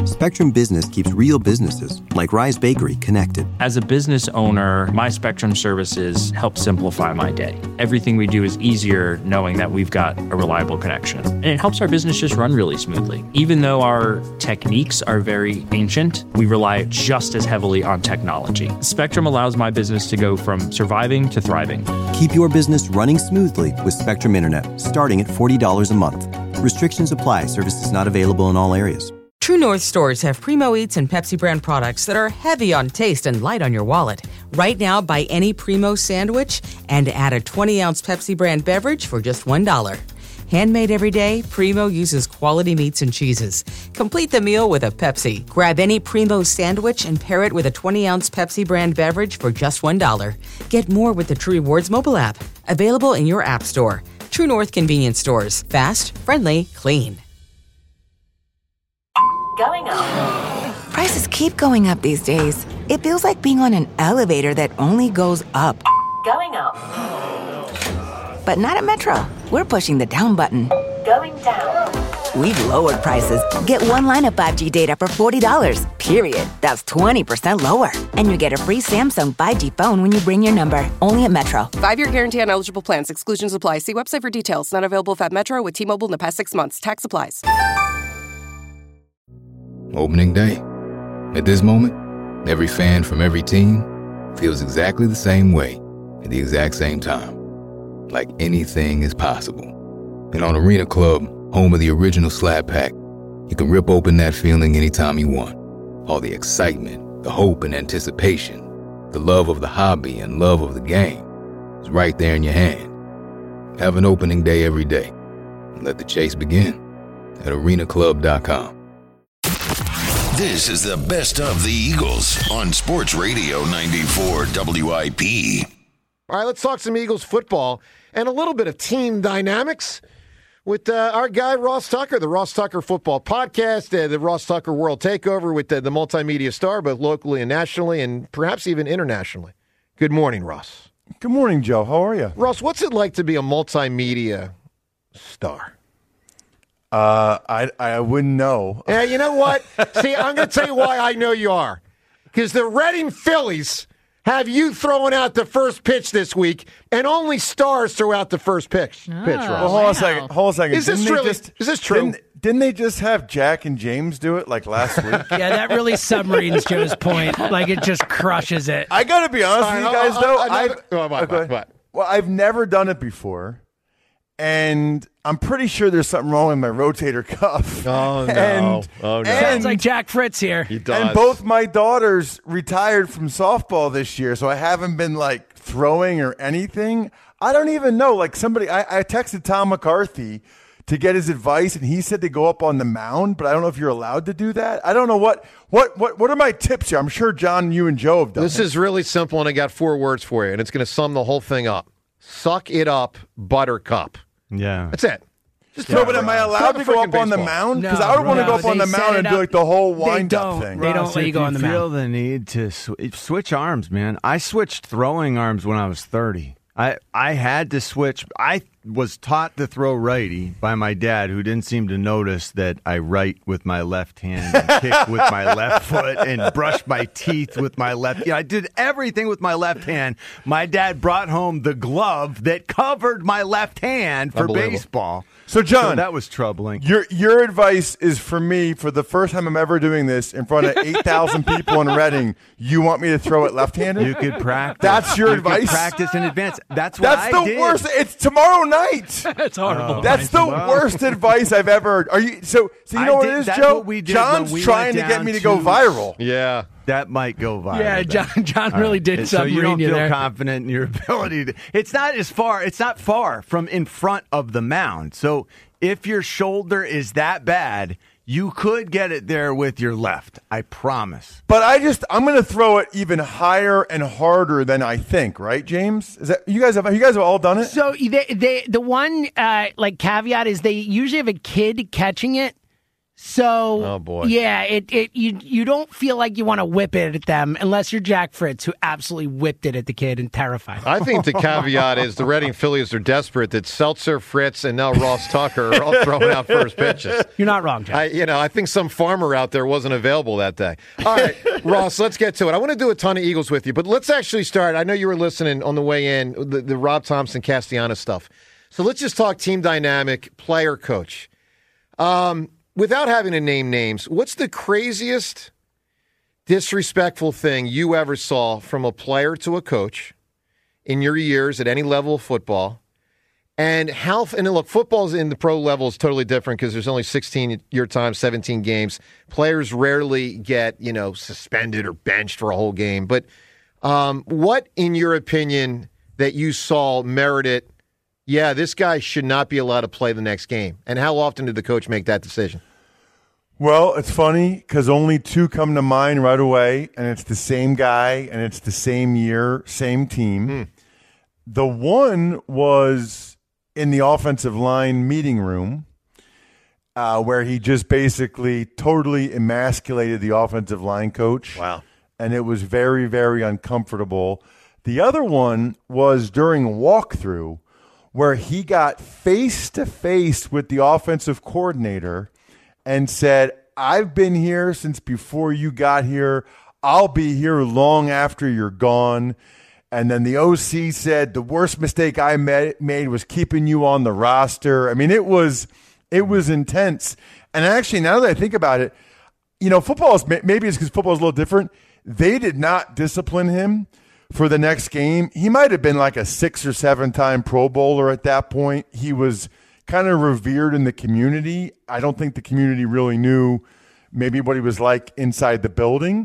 Spectrum Business keeps real businesses, like Rise Bakery, connected. As a business owner, my Spectrum services help simplify my day. Everything we do is easier knowing that we've got a reliable connection. And it helps our business just run really smoothly. Even though our techniques are very ancient, we rely just as heavily on technology. Spectrum allows my business to go from surviving to thriving. Keep your business running smoothly with Spectrum Internet, starting at $40 a month. Restrictions apply. Services not available in all areas. True North stores have Primo Eats and Pepsi brand products that are heavy on taste and light on your wallet. Right now, buy any Primo sandwich and add a 20-ounce Pepsi brand beverage for just $1. Handmade every day, Primo uses quality meats and cheeses. Complete the meal with a Pepsi. Grab any Primo sandwich and pair it with a 20-ounce Pepsi brand beverage for just $1. Get more with the True Rewards mobile app. Available in your app store. True North convenience stores. Fast, friendly, clean. Going up. Prices keep going up these days. It feels like being on an elevator that only goes up. Going up. But not at Metro. We're pushing the down button. Going down. We've lowered prices. Get one line of 5G data for $40, period. That's 20% lower. And you get a free Samsung 5G phone when you bring your number. Only at Metro. 5-year guarantee on eligible plans. Exclusions apply. See website for details. Not available at Metro with T-Mobile in the past 6 months. Tax applies. Opening day. At this moment, every fan from every team feels exactly the same way at the exact same time. Like anything is possible. And on Arena Club, home of the original Slap Pack, you can rip open that feeling anytime you want. All the excitement, the hope and anticipation, the love of the hobby and love of the game is right there in your hand. Have an opening day every day. And let the chase begin at arenaclub.com. This is the best of the Eagles on Sports Radio 94 WIP. All right, let's talk some Eagles football and a little bit of team dynamics with our guy Ross Tucker, the Ross Tucker Football Podcast, the Ross Tucker World Takeover with the multimedia star, both locally and nationally and perhaps even internationally. Good morning, Ross. Good morning, Joe. How are you? Ross, what's it like to be a multimedia star? I wouldn't know. Yeah, you know what? See, I'm going to tell you why I know you are. Because the Reading Phillies have you throwing out the first pitch this week, and only stars throw out the first pitch. Ross. Well, hold on a second. Is this true? Didn't they just have Jack and James do it like last week? Yeah, that really submarines Joe's point. Like, it just crushes it. I got to be honest with you guys, though. Well, I've never done it before. And I'm pretty sure there's something wrong with my rotator cuff. Oh, no. Sounds like Jack Fritz here. He does. And both my daughters retired from softball this year, so I haven't been, like, throwing or anything. I don't even know. Like, I texted Tom McCarthy to get his advice, and he said to go up on the mound, but I don't know if you're allowed to do that. I don't know what are my tips here. I'm sure, John, you and Joe have done This is really simple, and I got 4 words for you, and it's going to sum the whole thing up. Suck it up, Buttercup. Yeah. That's it. No, but am I allowed to go up on the mound? Because I would want to go up on the mound and do like the whole wind-up thing. They don't let you go on the mound. If you feel the need to switch arms, man. I switched throwing arms when I was 30. I had to switch. I was taught to throw righty by my dad, who didn't seem to notice that I write with my left hand and kick with my left foot and brush my teeth with my left. Yeah, I did everything with my left hand. My dad brought home the glove that covered my left hand for baseball. So, John, that was troubling. Your advice is for me, for the first time I'm ever doing this in front of 8,000 people in Reading, you want me to throw it left-handed? You could practice. That's your advice? Could practice in advance. That's what I did. That's the worst. It's tomorrow night. That's horrible. That's the worst advice I've ever heard. Are you? So you know what it is, Joe? John's trying to get me to go viral. Yeah. That might go viral. Yeah, John really did something. So you don't feel there. confident in your ability to. It's not far from in front of the mound. So if your shoulder is that bad, you could get it there with your left. I promise. But I'm going to throw it even higher and harder than I think. Right, James? Is that you guys have all done it? So the one caveat is they usually have a kid catching it. So, oh boy. Yeah, you don't feel like you want to whip it at them unless you're Jack Fritz, who absolutely whipped it at the kid and terrified him. I think the caveat is the Reading Phillies are desperate that Seltzer, Fritz, and now Ross Tucker are all throwing out first pitches. You're not wrong, Jack. I think some farmer out there wasn't available that day. All right, Ross, let's get to it. I want to do a ton of Eagles with you, but let's actually start. I know you were listening on the way in, the Rob Thompson, Castellanos stuff. So let's just talk team dynamic, player, coach. Without having to name names, what's the craziest disrespectful thing you ever saw from a player to a coach in your years at any level of football? And look, football's in the pro level is totally different because there's only 16 your time, 17 games. Players rarely get, suspended or benched for a whole game. But what, in your opinion, that you saw merited, yeah, this guy should not be allowed to play the next game? And how often did the coach make that decision? Well, it's funny because only two come to mind right away, and it's the same guy, and it's the same year, same team. The one was in the offensive line meeting room where he just basically totally emasculated the offensive line coach. Wow. And it was very, very uncomfortable. The other one was during walkthrough where he got face-to-face with the offensive coordinator and said, I've been here since before you got here. I'll be here long after you're gone. And then the OC said, the worst mistake I made was keeping you on the roster. I mean, it was intense. And actually, now that I think about it, football is, maybe it's because football is a little different. They did not discipline him for the next game. He might have been like a 6 or 7 time Pro Bowler at that point. He was kind of revered in the community. I don't think the community really knew maybe what he was like inside the building,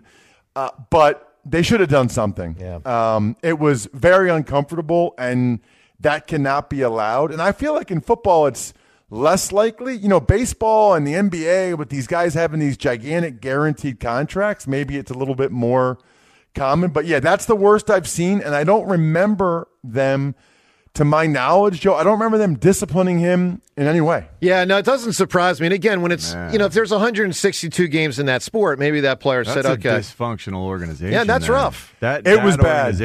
but they should have done something. Yeah. It was very uncomfortable, and that cannot be allowed. And I feel like in football it's less likely. Baseball and the NBA, with these guys having these gigantic guaranteed contracts, maybe it's a little bit more common. But, yeah, that's the worst I've seen, and I don't remember them – to my knowledge, Joe, I don't remember them disciplining him in any way. Yeah, no, it doesn't surprise me. And again, when it's, if there's 162 games in that sport, maybe that player said, okay. That's a dysfunctional organization. Yeah, that's rough. It was bad.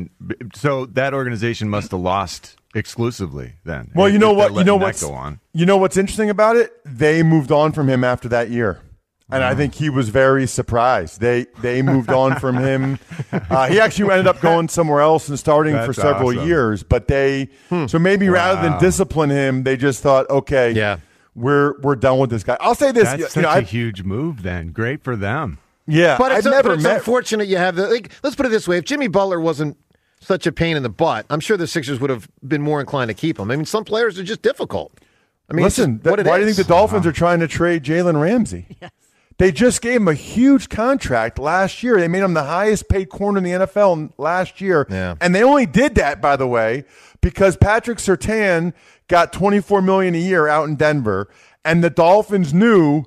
So that organization must have lost exclusively then. Well, you know what? You know what's interesting about it? They moved on from him after that year. And I think he was very surprised. They moved on from him. He actually ended up going somewhere else and starting for several years. But so maybe rather than discipline him, they just thought, okay, we're done with this guy. I'll say this: that's such a huge move. Then great for them. Yeah, but it's unfortunate you have let's put it this way: if Jimmy Butler wasn't such a pain in the butt, I'm sure the Sixers would have been more inclined to keep him. I mean, some players are just difficult. I mean, listen, why do you think the Dolphins are trying to trade Jalen Ramsey? Yes. They just gave him a huge contract last year. They made him the highest paid corner in the NFL last year. Yeah. And they only did that, by the way, because Patrick Surtain got $24 million a year out in Denver. And the Dolphins knew,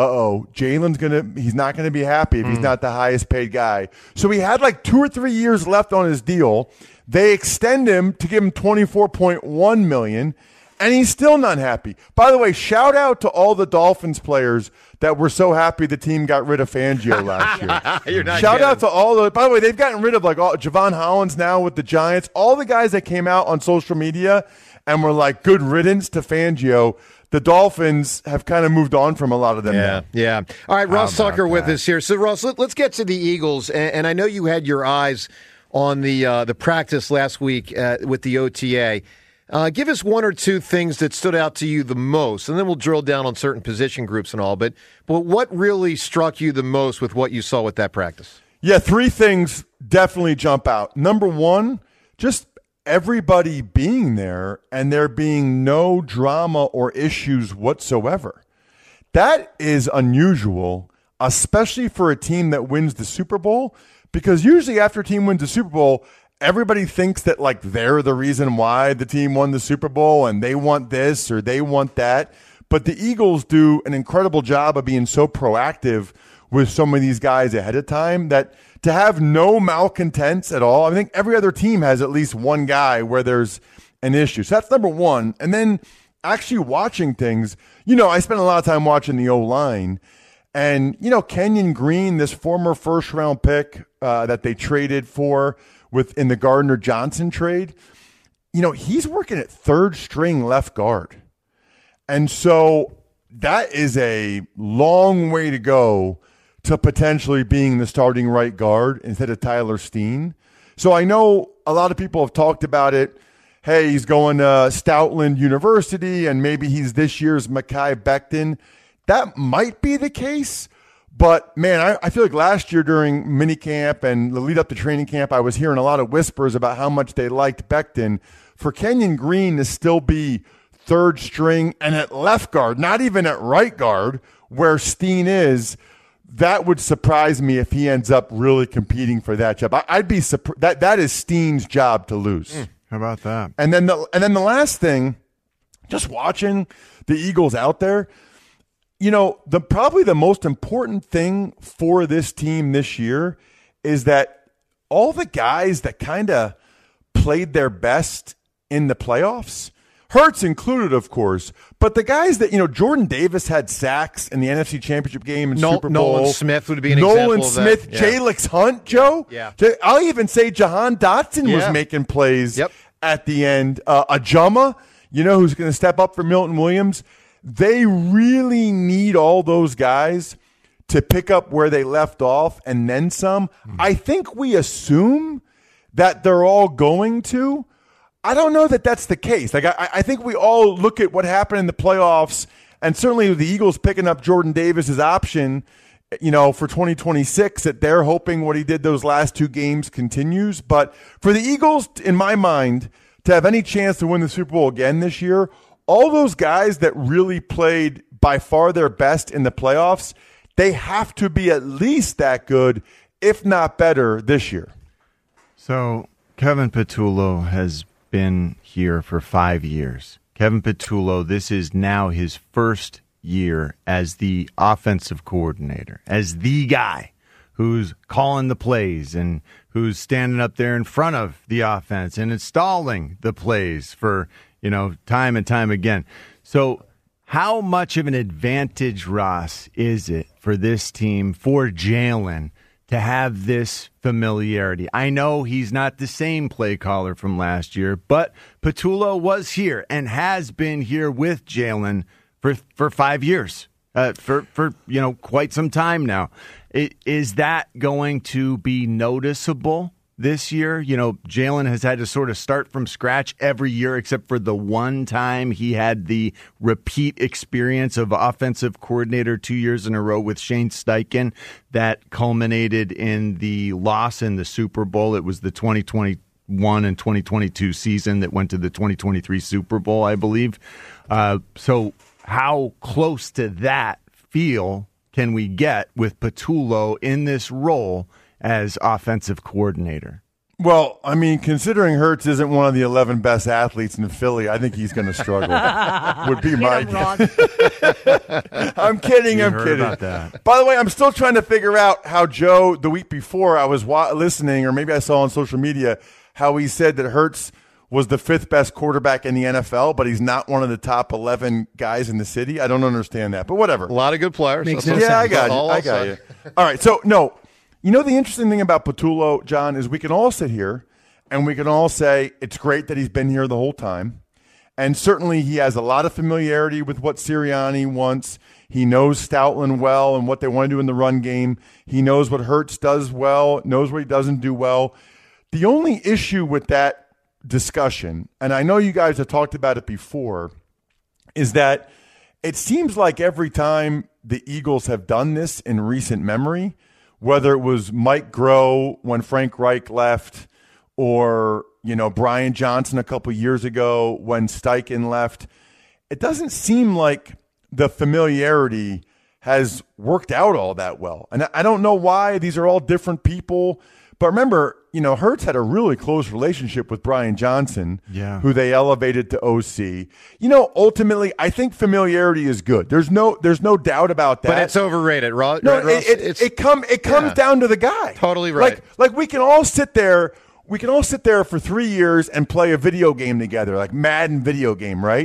he's not going to be happy if he's not the highest paid guy. So he had like 2 or 3 years left on his deal. They extend him to give him $24.1 million. And he's still not happy. By the way, shout out to all the Dolphins players that were so happy the team got rid of Fangio last year. Shout out to all the – by the way, they've gotten rid of Javon Hollins now with the Giants. All the guys that came out on social media and were like, good riddance to Fangio. The Dolphins have kind of moved on from a lot of them now. Yeah. All right, Ross Tucker with us here. So, Ross, let's get to the Eagles. And I know you had your eyes on the practice last week with the OTA. Give us 1 or 2 things that stood out to you the most, and then we'll drill down on certain position groups and all. But what really struck you the most with what you saw with that practice? Yeah, 3 things definitely jump out. Number 1, just everybody being there and there being no drama or issues whatsoever. That is unusual, especially for a team that wins the Super Bowl, because usually after a team wins the Super Bowl, everybody thinks that like they're the reason why the team won the Super Bowl and they want this or they want that. But the Eagles do an incredible job of being so proactive with some of these guys ahead of time that to have no malcontents at all, I think every other team has at least one guy where there's an issue. So that's number 1. And then actually watching things, I spent a lot of time watching the O-line. And, Kenyon Green, this former first-round pick that they traded for in the Gardner-Johnson trade, he's working at third-string left guard. And so that is a long way to go to potentially being the starting right guard instead of Tyler Steen. So I know a lot of people have talked about it. Hey, he's going to Stoutland University, and maybe he's this year's Mekhi Becton. That might be the case, but, man, I feel like last year during minicamp and the lead up to training camp, I was hearing a lot of whispers about how much they liked Becton. For Kenyon Green to still be third string and at left guard, not even at right guard, where Steen is, that would surprise me if he ends up really competing for that job. I'd be surprised. That is Steen's job to lose. How about that? And then the last thing, just watching the Eagles out there, probably the most important thing for this team this year is that all the guys that kind of played their best in the playoffs, Hurts included, of course, but the guys that, Jordan Davis had sacks in the NFC Championship game and Super Bowl. Nolan Smith would be an example Nolan of Smith, that. Yeah. Jalix Hunt, Joe. Yeah. I'll even say Jahan Dotson was making plays at the end. Ajama, who's going to step up for Milton Williams. They really need all those guys to pick up where they left off and then some. I think we assume that they're all going to. I don't know that that's the case. Like I think we all look at what happened in the playoffs, and certainly with the Eagles picking up Jordan Davis's option, for 2026, that they're hoping what he did those last two games continues. But for the Eagles, in my mind, to have any chance to win the Super Bowl again this year, all those guys that really played by far their best in the playoffs, they have to be at least that good, if not better, this year. So Kevin Patullo has been here for 5 years. Kevin Patullo, this is now his first year as the offensive coordinator, as the guy who's calling the plays and who's standing up there in front of the offense and installing the plays for time and time again. So how much of an advantage, Ross, is it for this team, for Jalen, to have this familiarity? I know he's not the same play caller from last year, but Patullo was here and has been here with Jalen for 5 years, for quite some time now. Is that going to be noticeable this year? Jalen has had to sort of start from scratch every year except for the one time he had the repeat experience of offensive coordinator 2 years in a row with Shane Steichen that culminated in the loss in the Super Bowl. It was the 2021 and 2022 season that went to the 2023 Super Bowl, I believe. So how close to that feel can we get with Patullo in this role as offensive coordinator? Well, I mean, considering Hurts isn't one of the 11 best athletes in Philly, I think he's going to struggle. Would be my guess. I'm kidding. I'm kidding. About that. By the way, I'm still trying to figure out how Joe, the week before, I was listening, or maybe I saw on social media, how he said that Hurts was the fifth best quarterback in the NFL, but he's not one of the top 11 guys in the city. I don't understand that, but whatever. A lot of good players. Makes no Yeah, sense. I got you. I got you. All right, so no. The interesting thing about Patullo, John, is we can all sit here and we can all say it's great that he's been here the whole time. And certainly he has a lot of familiarity with what Sirianni wants. He knows Stoutland well and what they want to do in the run game. He knows what Hurts does well, knows what he doesn't do well. The only issue with that discussion, and I know you guys have talked about it before, is that it seems like every time the Eagles have done this in recent memory, whether it was Mike Groh when Frank Reich left, or Brian Johnson a couple years ago when Steichen left, it doesn't seem like the familiarity has worked out all that well. And I don't know why. These are all different people. But remember, Hurts had a really close relationship with Brian Johnson, who they elevated to OC. Ultimately, I think familiarity is good. There's no doubt about that. But it's overrated, Ross. No, it comes down to the guy. Totally right. Like we can all sit there. We can all sit there for 3 years and play a video game together, like Madden video game, right?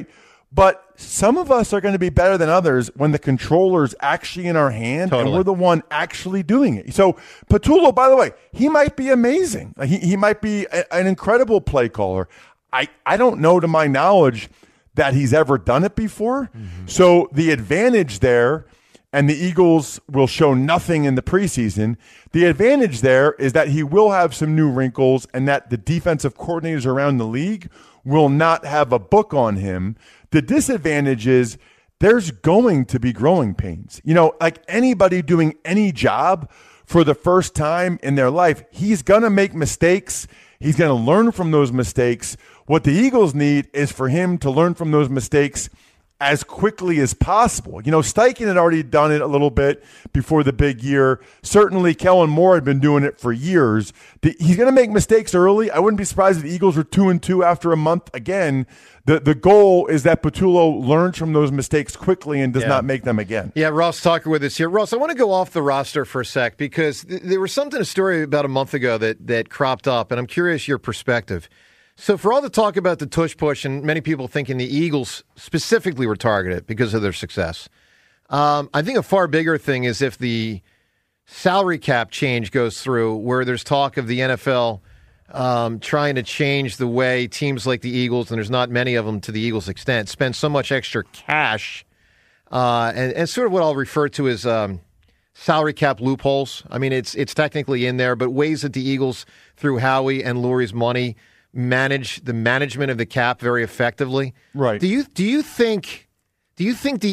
But some of us are going to be better than others when the controller's actually in our hand and we're the one actually doing it. So Patullo, by the way, he might be amazing. He might be an incredible play caller. I don't know to my knowledge that he's ever done it before. Mm-hmm. So the advantage there, and the Eagles will show nothing in the preseason, the advantage there is that he will have some new wrinkles and that the defensive coordinators around the league will not have a book on him. The disadvantage is there's going to be growing pains. Like anybody doing any job for the first time in their life, he's going to make mistakes. He's going to learn from those mistakes. What the Eagles need is for him to learn from those mistakes as quickly as possible. Steichen had already done it a little bit before the big year. Certainly, Kellen Moore had been doing it for years. He's going to make mistakes early. I wouldn't be surprised if the Eagles were 2-2 after a month again. The goal is that Patullo learns from those mistakes quickly and does not make them again. Yeah, Ross Tucker with us here. Ross, I want to go off the roster for a sec because there was a story about a month ago that cropped up, and I'm curious your perspective. So for all the talk about the tush push and many people thinking the Eagles specifically were targeted because of their success, I think a far bigger thing is if the salary cap change goes through where there's talk of the NFL trying to change the way teams like the Eagles, and there's not many of them to the Eagles' extent, spend so much extra cash and sort of what I'll refer to as salary cap loopholes. I mean, it's technically in there, but ways that the Eagles, through Howie and Lurie's money, manage the management of the cap very effectively. Right. Do you think the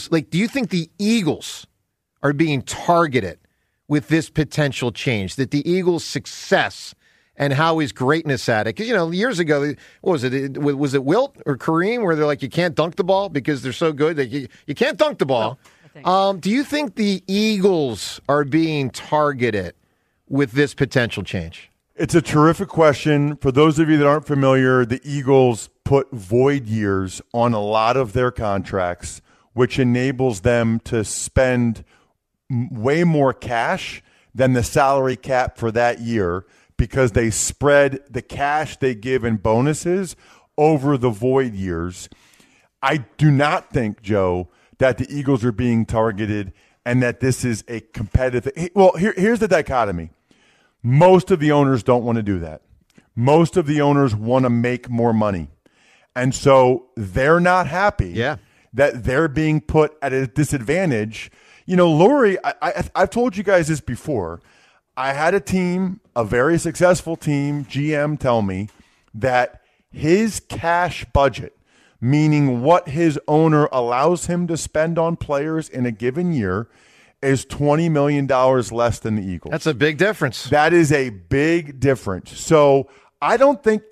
Eagles are being targeted with this potential change? That the Eagles' success and Howie's greatness at it? Because years ago, what was it? Was it Wilt or Kareem where they're like, you can't dunk the ball because they're so good that you can't dunk the ball? Do you think the Eagles are being targeted with this potential change? It's a terrific question. For those of you that aren't familiar, the Eagles put void years on a lot of their contracts, which enables them to spend way more cash than the salary cap for that year because they spread the cash they give in bonuses over the void years. I do not think, Joe, that the Eagles are being targeted and that this is a competitive – well, here's the dichotomy. Most of the owners don't want to do that. Most of the owners want to make more money. And so they're not happy that they're being put at a disadvantage. Lurie, I've told you guys this before. I had a team, a very successful team, GM, tell me that his cash budget, meaning what his owner allows him to spend on players in a given year, is $20 million less than the Eagles. That's a big difference. That is a big difference. So I think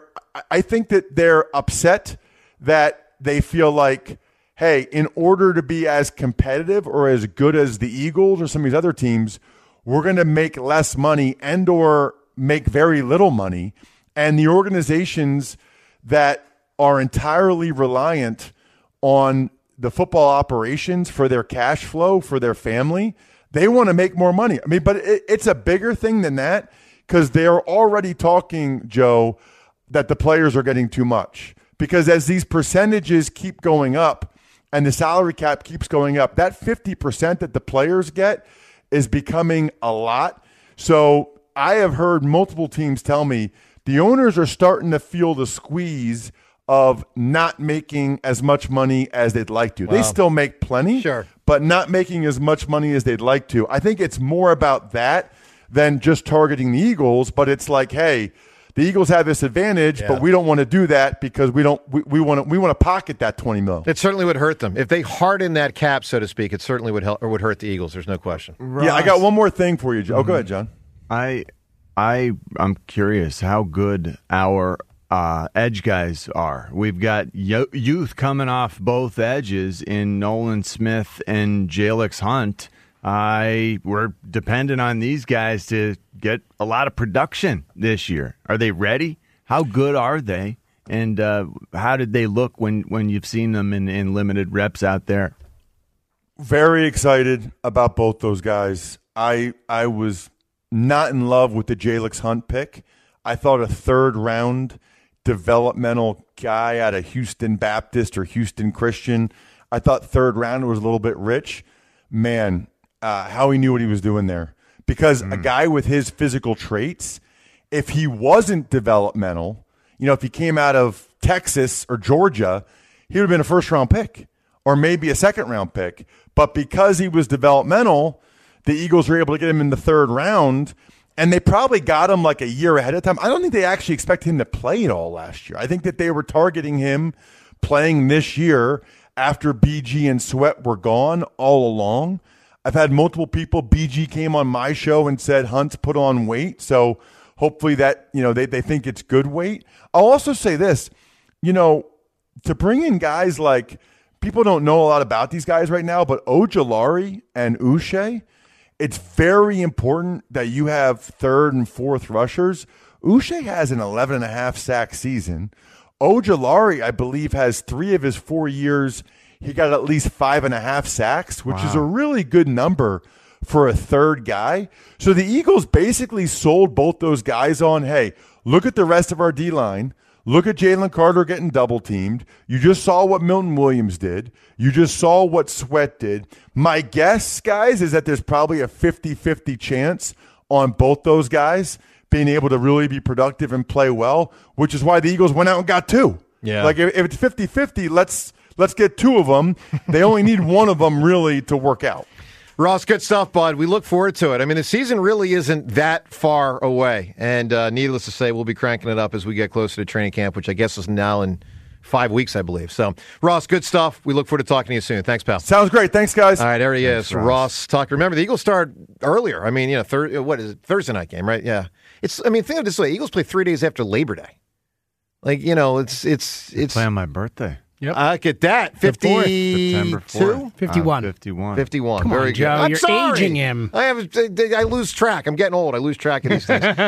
that they're upset that they feel like, hey, in order to be as competitive or as good as the Eagles or some of these other teams, we're going to make less money and or make very little money. And the organizations that are entirely reliant on the football operations for their cash flow, for their family, they want to make more money. I mean, but it's a bigger thing than that because they're already talking, Joe, that the players are getting too much. Because as these percentages keep going up and the salary cap keeps going up, that 50% that the players get is becoming a lot. So I have heard multiple teams tell me the owners are starting to feel the squeeze of not making as much money as they'd like to. Wow. They still make plenty, but not making as much money as they'd like to. I think it's more about that than just targeting the Eagles, but it's like, hey, the Eagles have this advantage, but we don't want to do that because we want to pocket that $20 million. It certainly would hurt them. If they harden that cap, so to speak, it certainly would help or would hurt the Eagles. There's no question. Ross. Yeah, I got one more thing for you, Joe. Oh, go ahead, John. I'm curious how good our edge guys are. We've got youth coming off both edges in Nolan Smith and Jalix Hunt. We're dependent on these guys to get a lot of production this year. Are they ready? How good are they? And how did they look when you've seen them in limited reps out there? Very excited about both those guys. I was not in love with the Jalix Hunt pick. I thought a third round developmental guy out of Houston Baptist or Houston Christian. I thought third round was a little bit rich. Man, how he knew what he was doing there. Because a guy with his physical traits, if he wasn't developmental, if he came out of Texas or Georgia, he would have been a first-round pick or maybe a second-round pick. But because he was developmental, the Eagles were able to get him in the third round, and they probably got him like a year ahead of time. I don't think they actually expected him to play at all last year. I think that they were targeting him playing this year after BG and Sweat were gone all along. I've had multiple people, BG came on my show and said Hunt's put on weight, so hopefully that, they think it's good weight. I'll also say this, to bring in guys like, people don't know a lot about these guys right now, but Ojulari and Uche, it's very important that you have third and fourth rushers. Uche has an 11.5 sack season. Ojulari, I believe, has 3 of his 4 years. He got at least 5.5 sacks, which is a really good number for a third guy. So the Eagles basically sold both those guys on, hey, look at the rest of our D-line. Look at Jalen Carter getting double-teamed. You just saw what Milton Williams did. You just saw what Sweat did. My guess, guys, is that there's probably a 50-50 chance on both those guys being able to really be productive and play well, which is why the Eagles went out and got 2. Yeah. Like, if it's 50-50, let's get 2 of them. They only need 1 of them really to work out. Ross, good stuff, bud. We look forward to it. I mean, the season really isn't that far away. And needless to say, we'll be cranking it up as we get closer to training camp, which I guess is now in 5 weeks, I believe. So, Ross, good stuff. We look forward to talking to you soon. Thanks, pal. Sounds great. Thanks, guys. All right, there he is, Ross Tucker. Remember, the Eagles start earlier. I mean, what is it? Thursday night game, right? Yeah. Think of it this way. Eagles play 3 days after Labor Day. Like, it's play on my birthday. Yep. I get that. 52? September 4th. 51. 51. Come Very on, good. Joe. I'm You're sorry. aging him. I lose track. I'm getting old. I lose track of these things.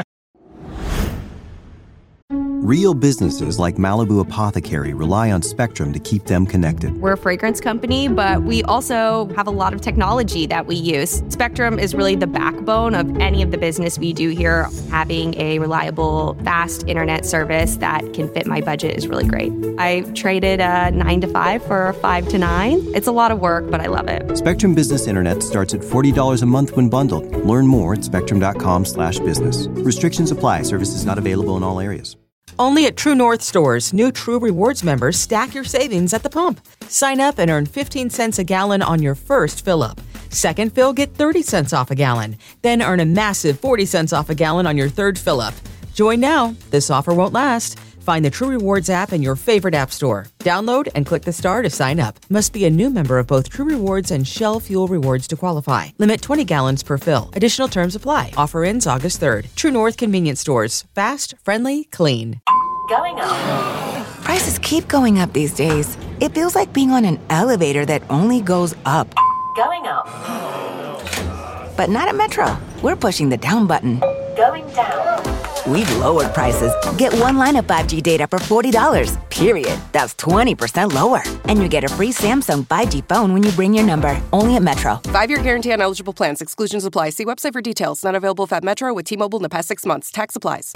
Real businesses like Malibu Apothecary rely on Spectrum to keep them connected. We're a fragrance company, but we also have a lot of technology that we use. Spectrum is really the backbone of any of the business we do here. Having a reliable, fast internet service that can fit my budget is really great. I traded a 9 to 5 for a 5 to 9. It's a lot of work, but I love it. Spectrum Business Internet starts at $40 a month when bundled. Learn more at spectrum.com/business. Restrictions apply. Services not available in all areas. Only at True North stores, new True Rewards members stack your savings at the pump. Sign up and earn 15 cents a gallon on your first fill-up. Second fill, get 30 cents off a gallon. Then earn a massive 40 cents off a gallon on your third fill-up. Join now. This offer won't last. Find the True Rewards app in your favorite app store. Download and click the star to sign up. Must be a new member of both True Rewards and Shell Fuel Rewards to qualify. Limit 20 gallons per fill. Additional terms apply. Offer ends August 3rd. True North Convenience Stores. Fast, friendly, clean. Going up. Prices keep going up these days. It feels like being on an elevator that only goes up. Going up. But not at Metro. We're pushing the down button. Going down. We've lowered prices. Get one line of 5G data for $40, period. That's 20% lower. And you get a free Samsung 5G phone when you bring your number. Only at Metro. 5-year guarantee on eligible plans. Exclusions apply. See website for details. Not available if at Metro with T-Mobile in the past 6 months. Tax applies.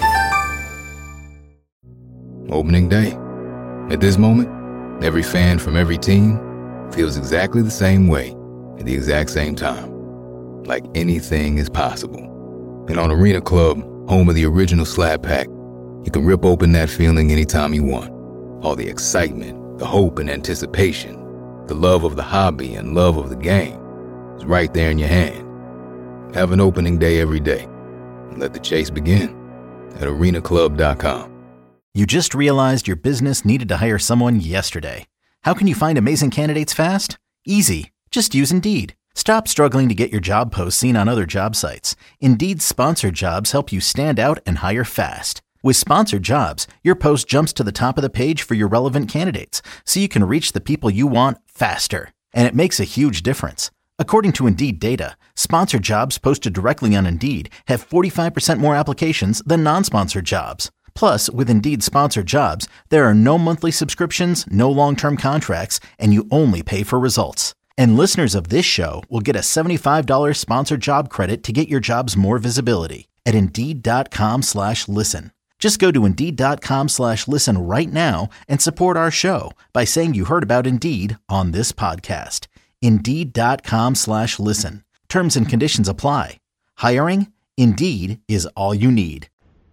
Opening day. At this moment, every fan from every team feels exactly the same way at the exact same time. Like anything is possible. And on Arena Club, home of the original Slab Pack, you can rip open that feeling anytime you want. All the excitement, the hope and anticipation, the love of the hobby and love of the game is right there in your hand. Have an opening day every day. And let the chase begin at arenaclub.com. You just realized your business needed to hire someone yesterday. How can you find amazing candidates fast? Easy. Just use Indeed. Stop struggling to get your job posts seen on other job sites. Indeed's sponsored jobs help you stand out and hire fast. With sponsored jobs, your post jumps to the top of the page for your relevant candidates, so you can reach the people you want faster. And it makes a huge difference. According to Indeed data, sponsored jobs posted directly on Indeed have 45% more applications than non-sponsored jobs. Plus, with Indeed sponsored jobs, there are no monthly subscriptions, no long-term contracts, and you only pay for results. And listeners of this show will get a $75 sponsored job credit to get your jobs more visibility at Indeed.com/listen. Just go to Indeed.com/listen right now and support our show by saying you heard about Indeed on this podcast. Indeed.com/listen. Terms and conditions apply. Hiring? Indeed is all you need.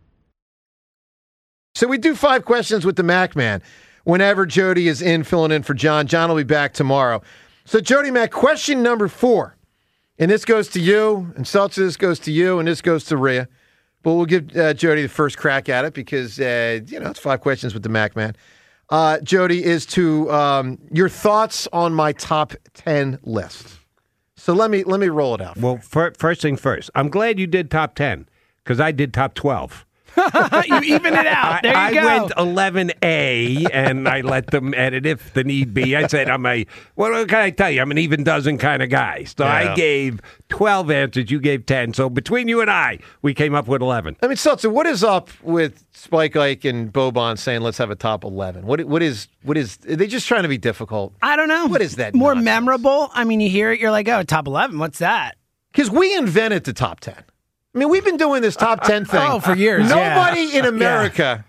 So we do 5 questions with the Mac Man whenever Jody is in filling in for John. John will be back tomorrow. So Jody Mac, question number 4. And this goes to you, and Seltzer, this goes to you, and this goes to Rhea. But we'll give Jody the first crack at it because, it's 5 questions with the Mac Man. Jody, is to your thoughts on my top 10 list. So let me roll it out. Well, first thing first, I'm glad you did top 10 because I did top 12. You even it out. There you go. I went 11A, and I let them edit if the need be. I said, what can I tell you? I'm an even dozen kind of guy. So I gave 12 answers. You gave 10. So between you and I, we came up with 11. I mean, Seltzer, what is up with Spike Ike and Boban saying, let's have a top 11? What is, are they just trying to be difficult? I don't know. What is that? More nonsense? Memorable? I mean, you hear it, you're like, oh, top 11, what's that? Because we invented the top 10. I mean, we've been doing this top 10 thing. For years. Nobody in America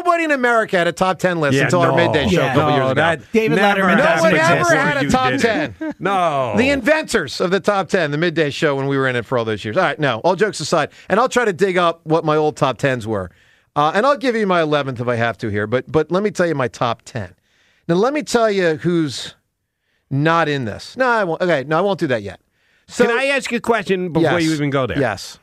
had a top 10 list until our midday show a couple years ago. David Letterman. No one ever had a top 10. No. The inventors of the top 10, the midday show when we were in it for all those years. All right, no, all jokes aside. And I'll try to dig up what my old top 10s were. And I'll give you my 11th if I have to here. But let me tell you my top 10. Now, let me tell you who's not in this. No, I won't. Okay, no, I won't do that yet. So, can I ask you a question before you even go there? Yes.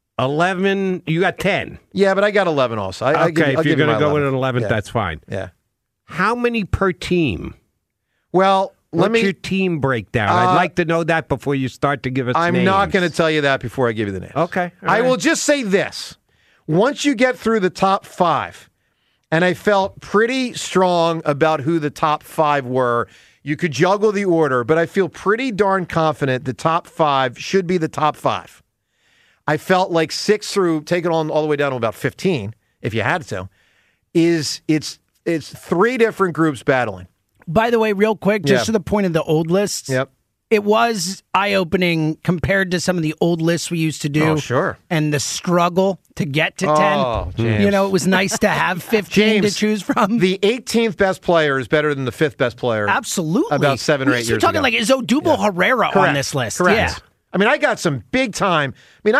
11, you got 10. Yeah, but I got 11 also. If you're going to go with an 11th, yeah. that's fine. Yeah. How many per team? Well, What's your team breakdown? I'd like to know that before you start to give us I'm names. not going to tell you that before I give you the names. Okay. I will just say this. Once you get through the top 5, and I felt pretty strong about who the top 5 were, you could juggle the order, but I feel pretty darn confident the top 5 should be the top 5. I felt like 6 through, take it on all the way down to about 15, if you had to, it's 3 different groups battling. By the way, real quick, just to the point of the old lists. Yep. It was eye-opening compared to some of the old lists we used to do. Oh, sure. And the struggle to get to 10. Oh, James. You know, it was nice to have 15 to choose from. The 18th best player is better than the 5th best player. Absolutely. About 7 or 8 years ago. You're talking like, is Odubel Herrera on this list? Correct. Yeah. I mean, I got big time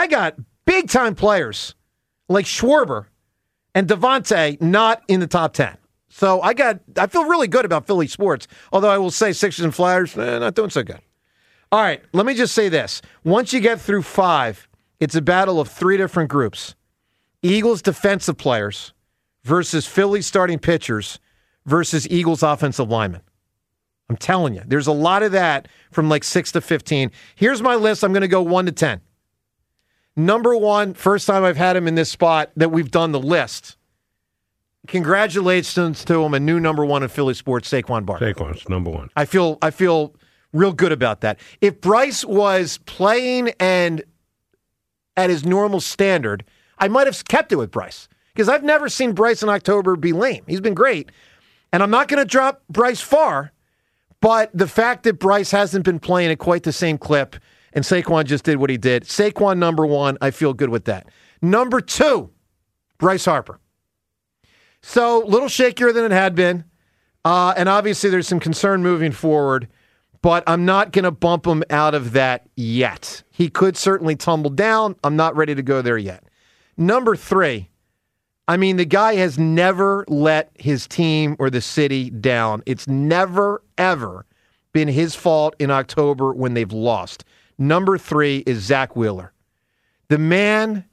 players like Schwarber and Devontae not in the top 10. So I feel really good about Philly sports, although I will say Sixers and Flyers, not doing so good. All right, let me just say this. Once you get through 5, it's a battle of 3 different groups. Eagles defensive players versus Philly starting pitchers versus Eagles offensive linemen. I'm telling you, there's a lot of that from like 6 to 15. Here's my list. I'm going to go 1 to 10. Number 1, first time I've had him in this spot that we've done the list. Congratulations to him, a new number 1 in Philly sports, Saquon Barkley. Saquon's number 1. I feel real good about that. If Bryce was playing and at his normal standard, I might have kept it with Bryce because I've never seen Bryce in October be lame. He's been great, and I'm not going to drop Bryce far. But the fact that Bryce hasn't been playing at quite the same clip and Saquon just did what he did, Saquon number 1, I feel good with that. Number 2, Bryce Harper. So a little shakier than it had been. And obviously there's some concern moving forward, but I'm not going to bump him out of that yet. He could certainly tumble down. I'm not ready to go there yet. Number 3, I mean, the guy has never let his team or the city down. It's never, ever been his fault in October when they've lost. Number 3 is Zach Wheeler. The man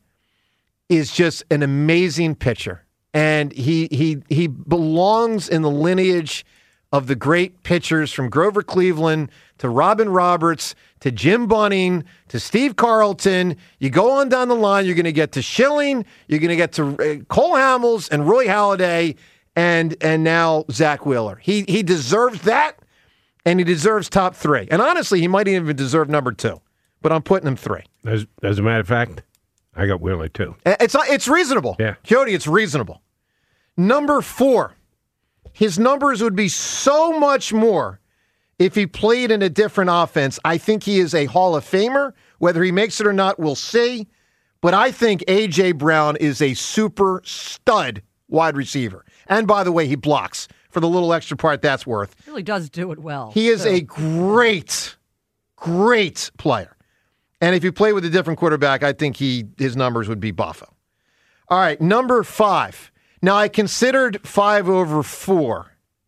is just an amazing pitcher, and he belongs in the lineage of the great pitchers from Grover Cleveland to Robin Roberts to Jim Bunning to Steve Carlton. You go on down the line, you're going to get to Schilling, you're going to get to Cole Hamels and Roy Halladay, and now Zach Wheeler. He deserves that, and he deserves top 3. And honestly, he might even deserve number 2, but I'm putting him 3. As a matter of fact, I got Wheeler too. It's reasonable. Yeah. Jody, it's reasonable. Number 4, his numbers would be so much more if he played in a different offense. I think he is a Hall of Famer. Whether he makes it or not, we'll see. But I think A.J. Brown is a super stud wide receiver. And by the way, he blocks for the little extra part that's worth. Really does do it well. He is a great player. And if you play with a different quarterback, I think his numbers would be Buffo. All right, number 5. Now, I considered 5 over 4,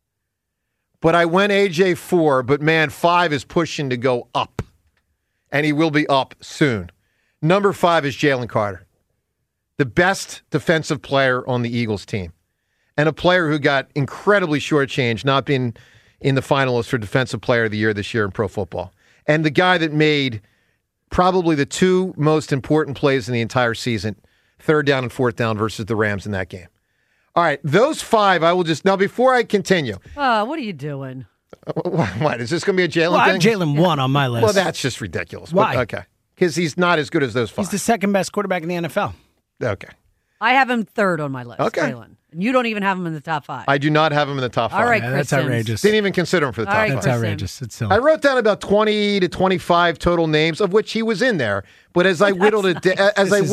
but I went A.J. 4, but man, 5 is pushing to go up, and he will be up soon. Number 5 is Jalen Carter, the best defensive player on the Eagles team, and a player who got incredibly shortchanged, not being in the finalists for Defensive Player of the Year this year in pro football, and the guy that made probably the 2 most important plays in the entire season, 3rd down and 4th down versus the Rams in that game. All right, those 5, I will just... Now, before I continue... What are you doing? What? Is this going to be a Jalen thing? I have Jalen 1 on my list. Well, that's just ridiculous. Why? But, okay. Because he's not as good as those 5. He's the second best quarterback in the NFL. Okay. I have him 3rd on my list. Okay. Jalen. And you don't even have him in the top 5. I do not have him in the top 5. All right, That's Chris outrageous. Didn't even consider him for the top 5. That's outrageous. It's silly. I wrote down about 20 to 25 total names, of which he was in there. But as I whittled it down,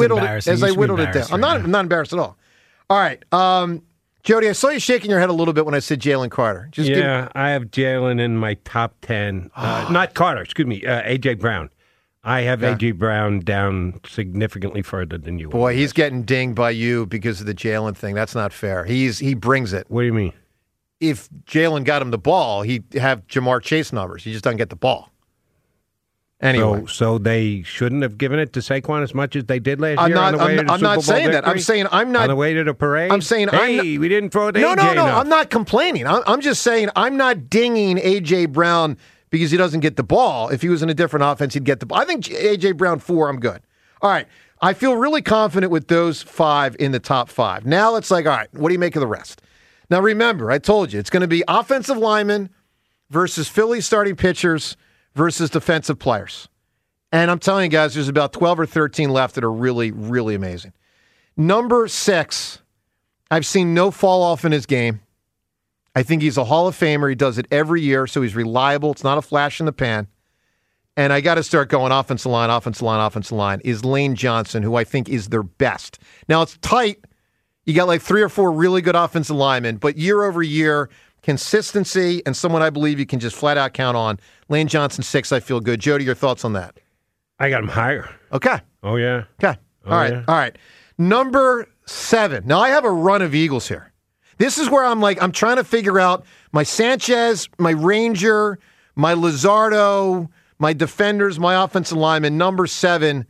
I'm not embarrassed at all. All right, Jody, I saw you shaking your head a little bit when I said Jalen Carter. I have Jalen in my top 10. Not Carter, excuse me, A.J. Brown. I have A.J. Brown down significantly further than you. Boy, he's getting dinged by you because of the Jalen thing. That's not fair. He brings it. What do you mean? If Jalen got him the ball, he'd have Jamar Chase numbers. He just doesn't get the ball. Anyway. So they shouldn't have given it to Saquon as much as they did last year? I'm not saying that. I'm saying I'm not. On the way to the parade? I'm saying we didn't throw it to No, A.J. no. enough. I'm not complaining. I'm just saying I'm not dinging A.J. Brown because he doesn't get the ball. If he was in a different offense, he'd get the ball. I think A.J. Brown 4, I'm good. All right. I feel really confident with those 5 in the top 5. Now it's like, all right, what do you make of the rest? Now remember, I told you, it's going to be offensive linemen versus Philly starting pitchers versus defensive players. And I'm telling you guys, there's about 12 or 13 left that are really, really amazing. Number 6, I've seen no fall off in his game. I think he's a Hall of Famer. He does it every year, so he's reliable. It's not a flash in the pan. And I got to start going offensive line, is Lane Johnson, who I think is their best. Now, it's tight. You got like 3 or 4 really good offensive linemen, but year over year, consistency and someone I believe you can just flat out count on. Lane Johnson 6, I feel good. Jody, your thoughts on that? I got him higher. Okay. Oh, yeah. Okay. All right. Number 7. Now, I have a run of Eagles here. This is where I'm trying to figure out my Sanchez, my Ranger, my Luzardo, my defenders, my offensive lineman. Number 7.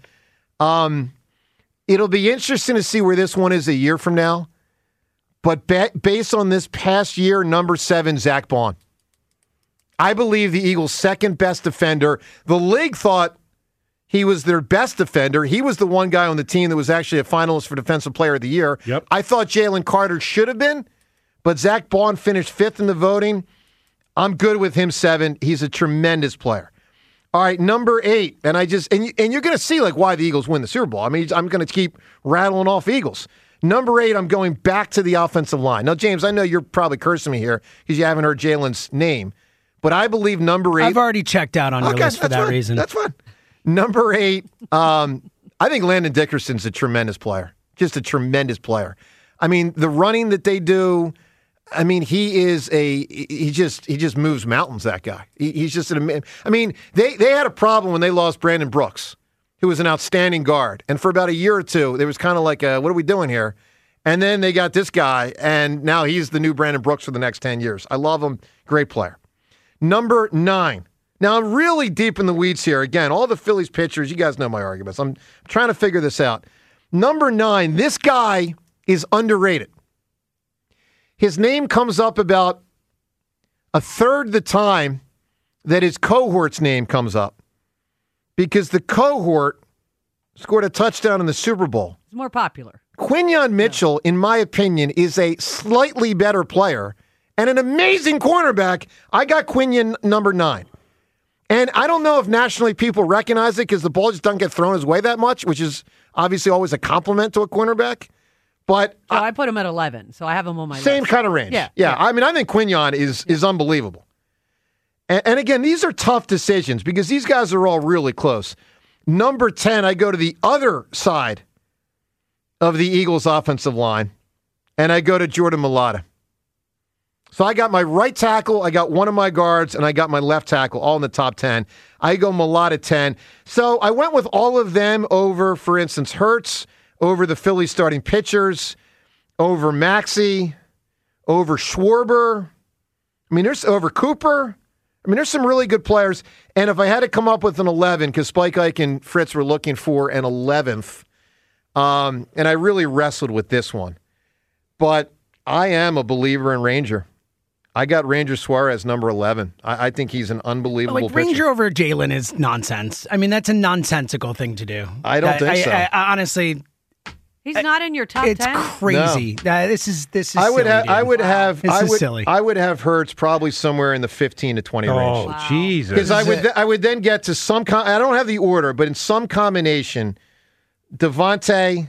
It'll be interesting to see where this one is a year from now. But based on this past year, number 7, Zach Bond. I believe the Eagles' second best defender. The league thought he was their best defender. He was the one guy on the team that was actually a finalist for Defensive Player of the Year. Yep. I thought Jalen Carter should have been, but Zach Bond finished 5th in the voting. I'm good with him 7. He's a tremendous player. All right, number 8, and you're going to see like why the Eagles win the Super Bowl. I mean, I'm going to keep rattling off Eagles. Number 8, I'm going back to the offensive line. Now, James, I know you're probably cursing me here because you haven't heard Jalen's name, but I believe number 8. I've already checked out on your list for that reason. That's fine. Number 8, I think Landon Dickerson's a tremendous player. Just a tremendous player. I mean, the running that they do, I mean, he just moves mountains, that guy. He's just I mean, they had a problem when they lost Brandon Brooks, who was an outstanding guard. And for about a year or two, there was kind of like, what are we doing here? And then they got this guy, and now he's the new Brandon Brooks for the next 10 years. I love him. Great player. Number 9. Now, I'm really deep in the weeds here. Again, all the Phillies pitchers, you guys know my arguments. I'm trying to figure this out. Number 9, this guy is underrated. His name comes up about a third the time that his cohort's name comes up because the cohort scored a touchdown in the Super Bowl. It's more popular. Quinyon Mitchell, in my opinion, is a slightly better player and an amazing cornerback. I got Quinyon number 9. And I don't know if nationally people recognize it because the ball just doesn't get thrown his way that much, which is obviously always a compliment to a cornerback. But I put him at 11, so I have him on my same list. kind of range. Yeah. I mean, I think Quinyon is unbelievable. And again, these are tough decisions because these guys are all really close. Number 10, I go to the other side of the Eagles' offensive line, and I go to Jordan Mailata. So I got my right tackle, I got one of my guards, and I got my left tackle, all in the top 10. I go Mailata 10. So I went with all of them over, for instance, Hurts, over the Phillies starting pitchers, over Maxey, over Schwarber. I mean, there's over Cooper. I mean, there's some really good players. And if I had to come up with an 11, because Spike Ike and Fritz were looking for an 11th, and I really wrestled with this one. But I am a believer in Ranger. I got Ranger Suarez number 11. I think he's an unbelievable pitcher. Ranger over Jalen is nonsense. I mean, that's a nonsensical thing to do. I don't think so. I honestly, he's not in your top 10. It's crazy. No. This is This silly, is silly. I would have Hurts probably somewhere in the 15 to 20 range. Oh, Jesus. Because I would then get to some I don't have the order, but in some combination, Devontae,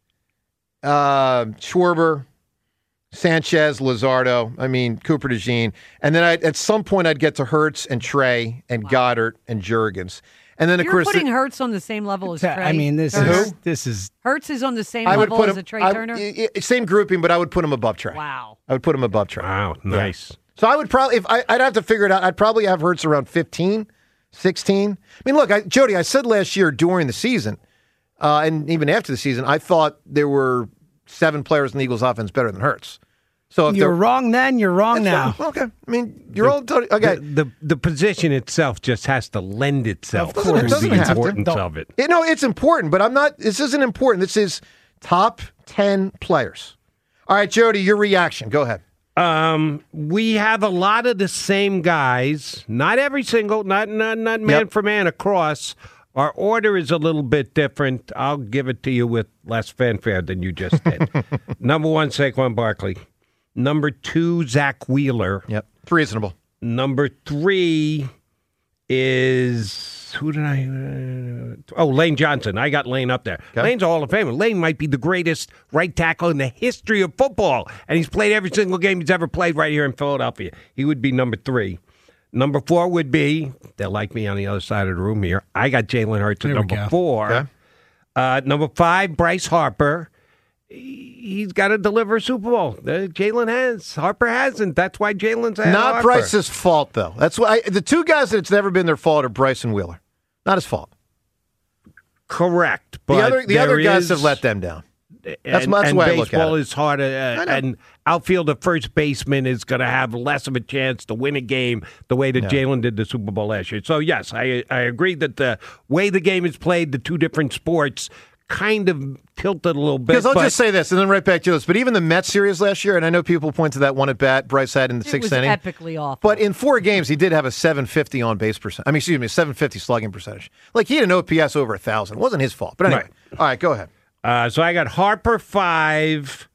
Schwarber, Sanchez, Lazardo, Cooper DeJean. And then at some point I'd get to Hurts and Trey and Goddard and Jurgens. And then, of You're course, putting Hurts on the same level as Trey. I mean, this is Hurts is on the same level as a Trey Turner. Same grouping, but I would put him above Trey. Wow. I would put him above Trey. Wow, nice. Yeah. So I would probably, if I'd have to figure it out, I'd probably have Hurts around 15, 16. I mean, look, Jody, I said last year during the season, and even after the season, I thought there were 7 players in the Eagles' offense better than Hurts. So if you're wrong then, you're wrong now. Okay. I mean, you're all okay. The position itself just has to lend itself to the importance of it. It's important, but this isn't important. This is top 10 players. All right, Jody, your reaction. Go ahead. We have a lot of the same guys. Not every single, not man for man across. Our order is a little bit different. I'll give it to you with less fanfare than you just did. Number 1, Saquon Barkley. Number 2, Zach Wheeler. Yep, it's reasonable. Number 3 is Lane Johnson. I got Lane up there. Okay. Lane's a Hall of Famer. Lane might be the greatest right tackle in the history of football, and he's played every single game he's ever played right here in Philadelphia. He would be number 3. Number 4 would be, they'll like me on the other side of the room here, I got Jalen Hurts at number 4. Okay. Number 5, Bryce Harper. He's got to deliver a Super Bowl. Jalen has. Harper hasn't. That's why Jalen's ahead of Not Harper. Bryce's fault, though. That's why the 2 guys that it's never been their fault are Bryce and Wheeler. Not his fault. Correct. But the other guys have let them down. That's the way I look at it. Baseball is harder, and outfielder first baseman is going to have less of a chance to win a game the way that Jalen did the Super Bowl last year. So, yes, I agree that the way the game is played, the 2 different sports, kind of tilted a little bit. Because I'll just say this, and then right back to this. But even the Mets series last year, and I know people point to that one at bat Bryce had in the 6th inning. It was epically awful. But in 4 games, he did have a 750 on base percent. 750 slugging percentage. Like, he had an OPS over 1,000. It wasn't his fault. But anyway, All right, go ahead. So I got Harper 5,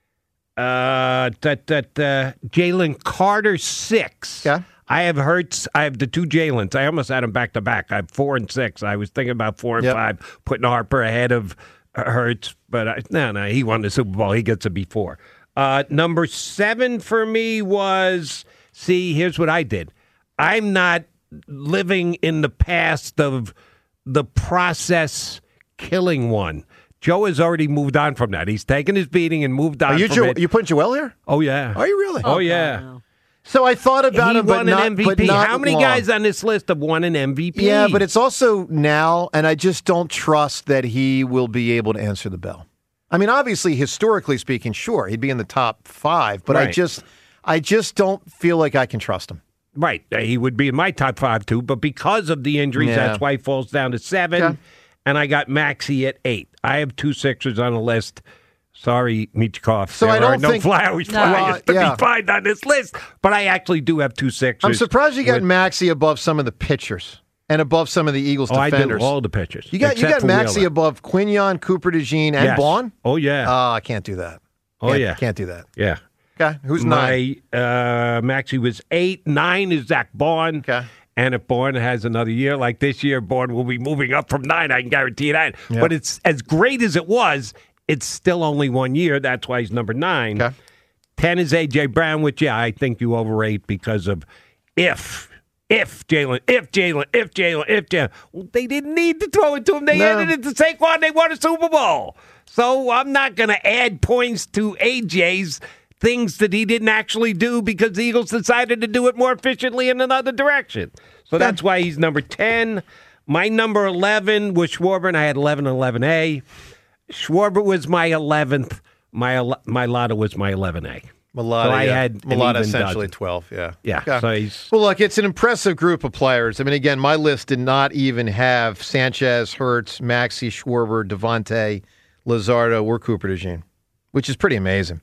Jalen Carter 6. Yeah. I have Hurts. I have the 2 Jalens. I almost had them back to back. I have 4 and 6. I was thinking about 4 and 5, putting Harper ahead of Hurts, but no, he won the Super Bowl. He gets a before. Number 7 for me was, here's what I did. I'm not living in the past of the process killing one. Joe has already moved on from that. He's taken his beating and moved on from it. You putting Joel here? Oh, yeah. Are you really? Oh, yeah. No. So I thought about him, but not an MVP. But not How many long. guys on this list have won an MVP? Yeah, but it's also now, and I just don't trust that he will be able to answer the bell. I mean, obviously, historically speaking, sure, he'd be in the top 5, but Right. I just don't feel like I can trust him. Right. He would be in my top 5, too, but because of the injuries, that's why he falls down to 7, and I got Maxey at 8. I have 2 Sixers on the list. Sorry, Michkov. So there I don't are no think flowers to be found on this list, but I actually do have 2 Sixers. I'm surprised you got Maxey above some of the pitchers and above some of the Eagles defenders. I do all the pitchers. You got Maxey Wheeler. above Quinion, Cooper DeJean, and Vaughn? Oh, yeah. I can't do that. Can't do that. Yeah. Okay, who's 9? Maxey was 8. 9 is Zach Vaughn. Okay. And if Bourne has another year like this year, Bourne will be moving up from 9. I can guarantee you that. Yep. But it's as great as it was, it's still only 1 year. That's why he's number 9. Okay. 10 is A.J. Brown, which, I think you overrate because of if Jalen. Well, they didn't need to throw it to him. They handed it to Saquon. They won a Super Bowl. So I'm not going to add points to AJ's things that he didn't actually do because the Eagles decided to do it more efficiently in another direction. So that's why he's number 10. My number 11 was Schwarber, and I had 11 and 11A. Schwarber was my 11th. My Lotta was my 11A. Mulata, so I had Mulata essentially 12, yeah. Yeah. So he's... Well, look, it's an impressive group of players. I mean, again, my list did not even have Sanchez, Hurts, Maxey, Schwarber, Devontae, Lazardo, or Cooper DeJean, which is pretty amazing.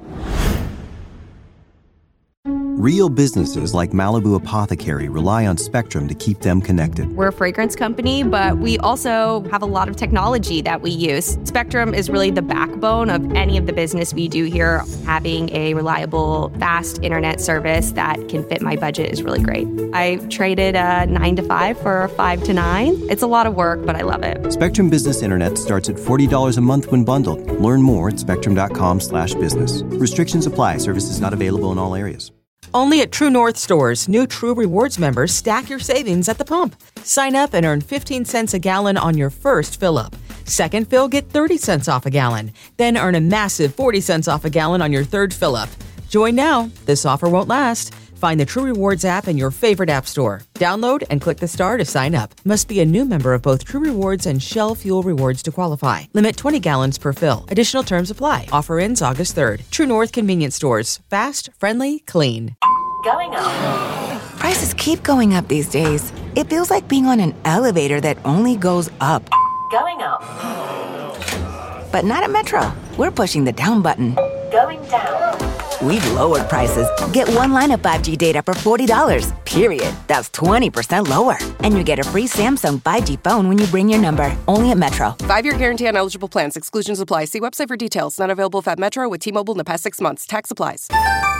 Real businesses like Malibu Apothecary rely on Spectrum to keep them connected. We're a fragrance company, but we also have a lot of technology that we use. Spectrum is really the backbone of any of the business we do here. Having a reliable, fast internet service that can fit my budget is really great. I traded a 9 to 5 for a 5 to 9. It's a lot of work, but I love it. Spectrum Business Internet starts at $40 a month when bundled. Learn more at spectrum.com/business. Restrictions apply. Services not available in all areas. Only at True North stores, new True Rewards members stack your savings at the pump. Sign up and earn 15 cents a gallon on your first fill-up. Second fill, get 30 cents off a gallon. Then earn a massive 40 cents off a gallon on your third fill-up. Join now. This offer won't last. Find the True Rewards app in your favorite app store. Download and click the star to sign up. Must be a new member of both True Rewards and Shell Fuel Rewards to qualify. Limit 20 gallons per fill. Additional terms apply. Offer ends August 3rd. True North Convenience Stores. Fast, friendly, clean. Going up. Prices keep going up these days. It feels like being on an elevator that only goes up. Going up. But not at Metro. We're pushing the down button. Going down. We've lowered prices. Get one line of 5G data for $40, period. That's 20% lower. And you get a free Samsung 5G phone when you bring your number. Only at Metro. 5-year guarantee on eligible plans. Exclusions apply. See website for details. Not available at Metro with T-Mobile in the past 6 months. Tax applies.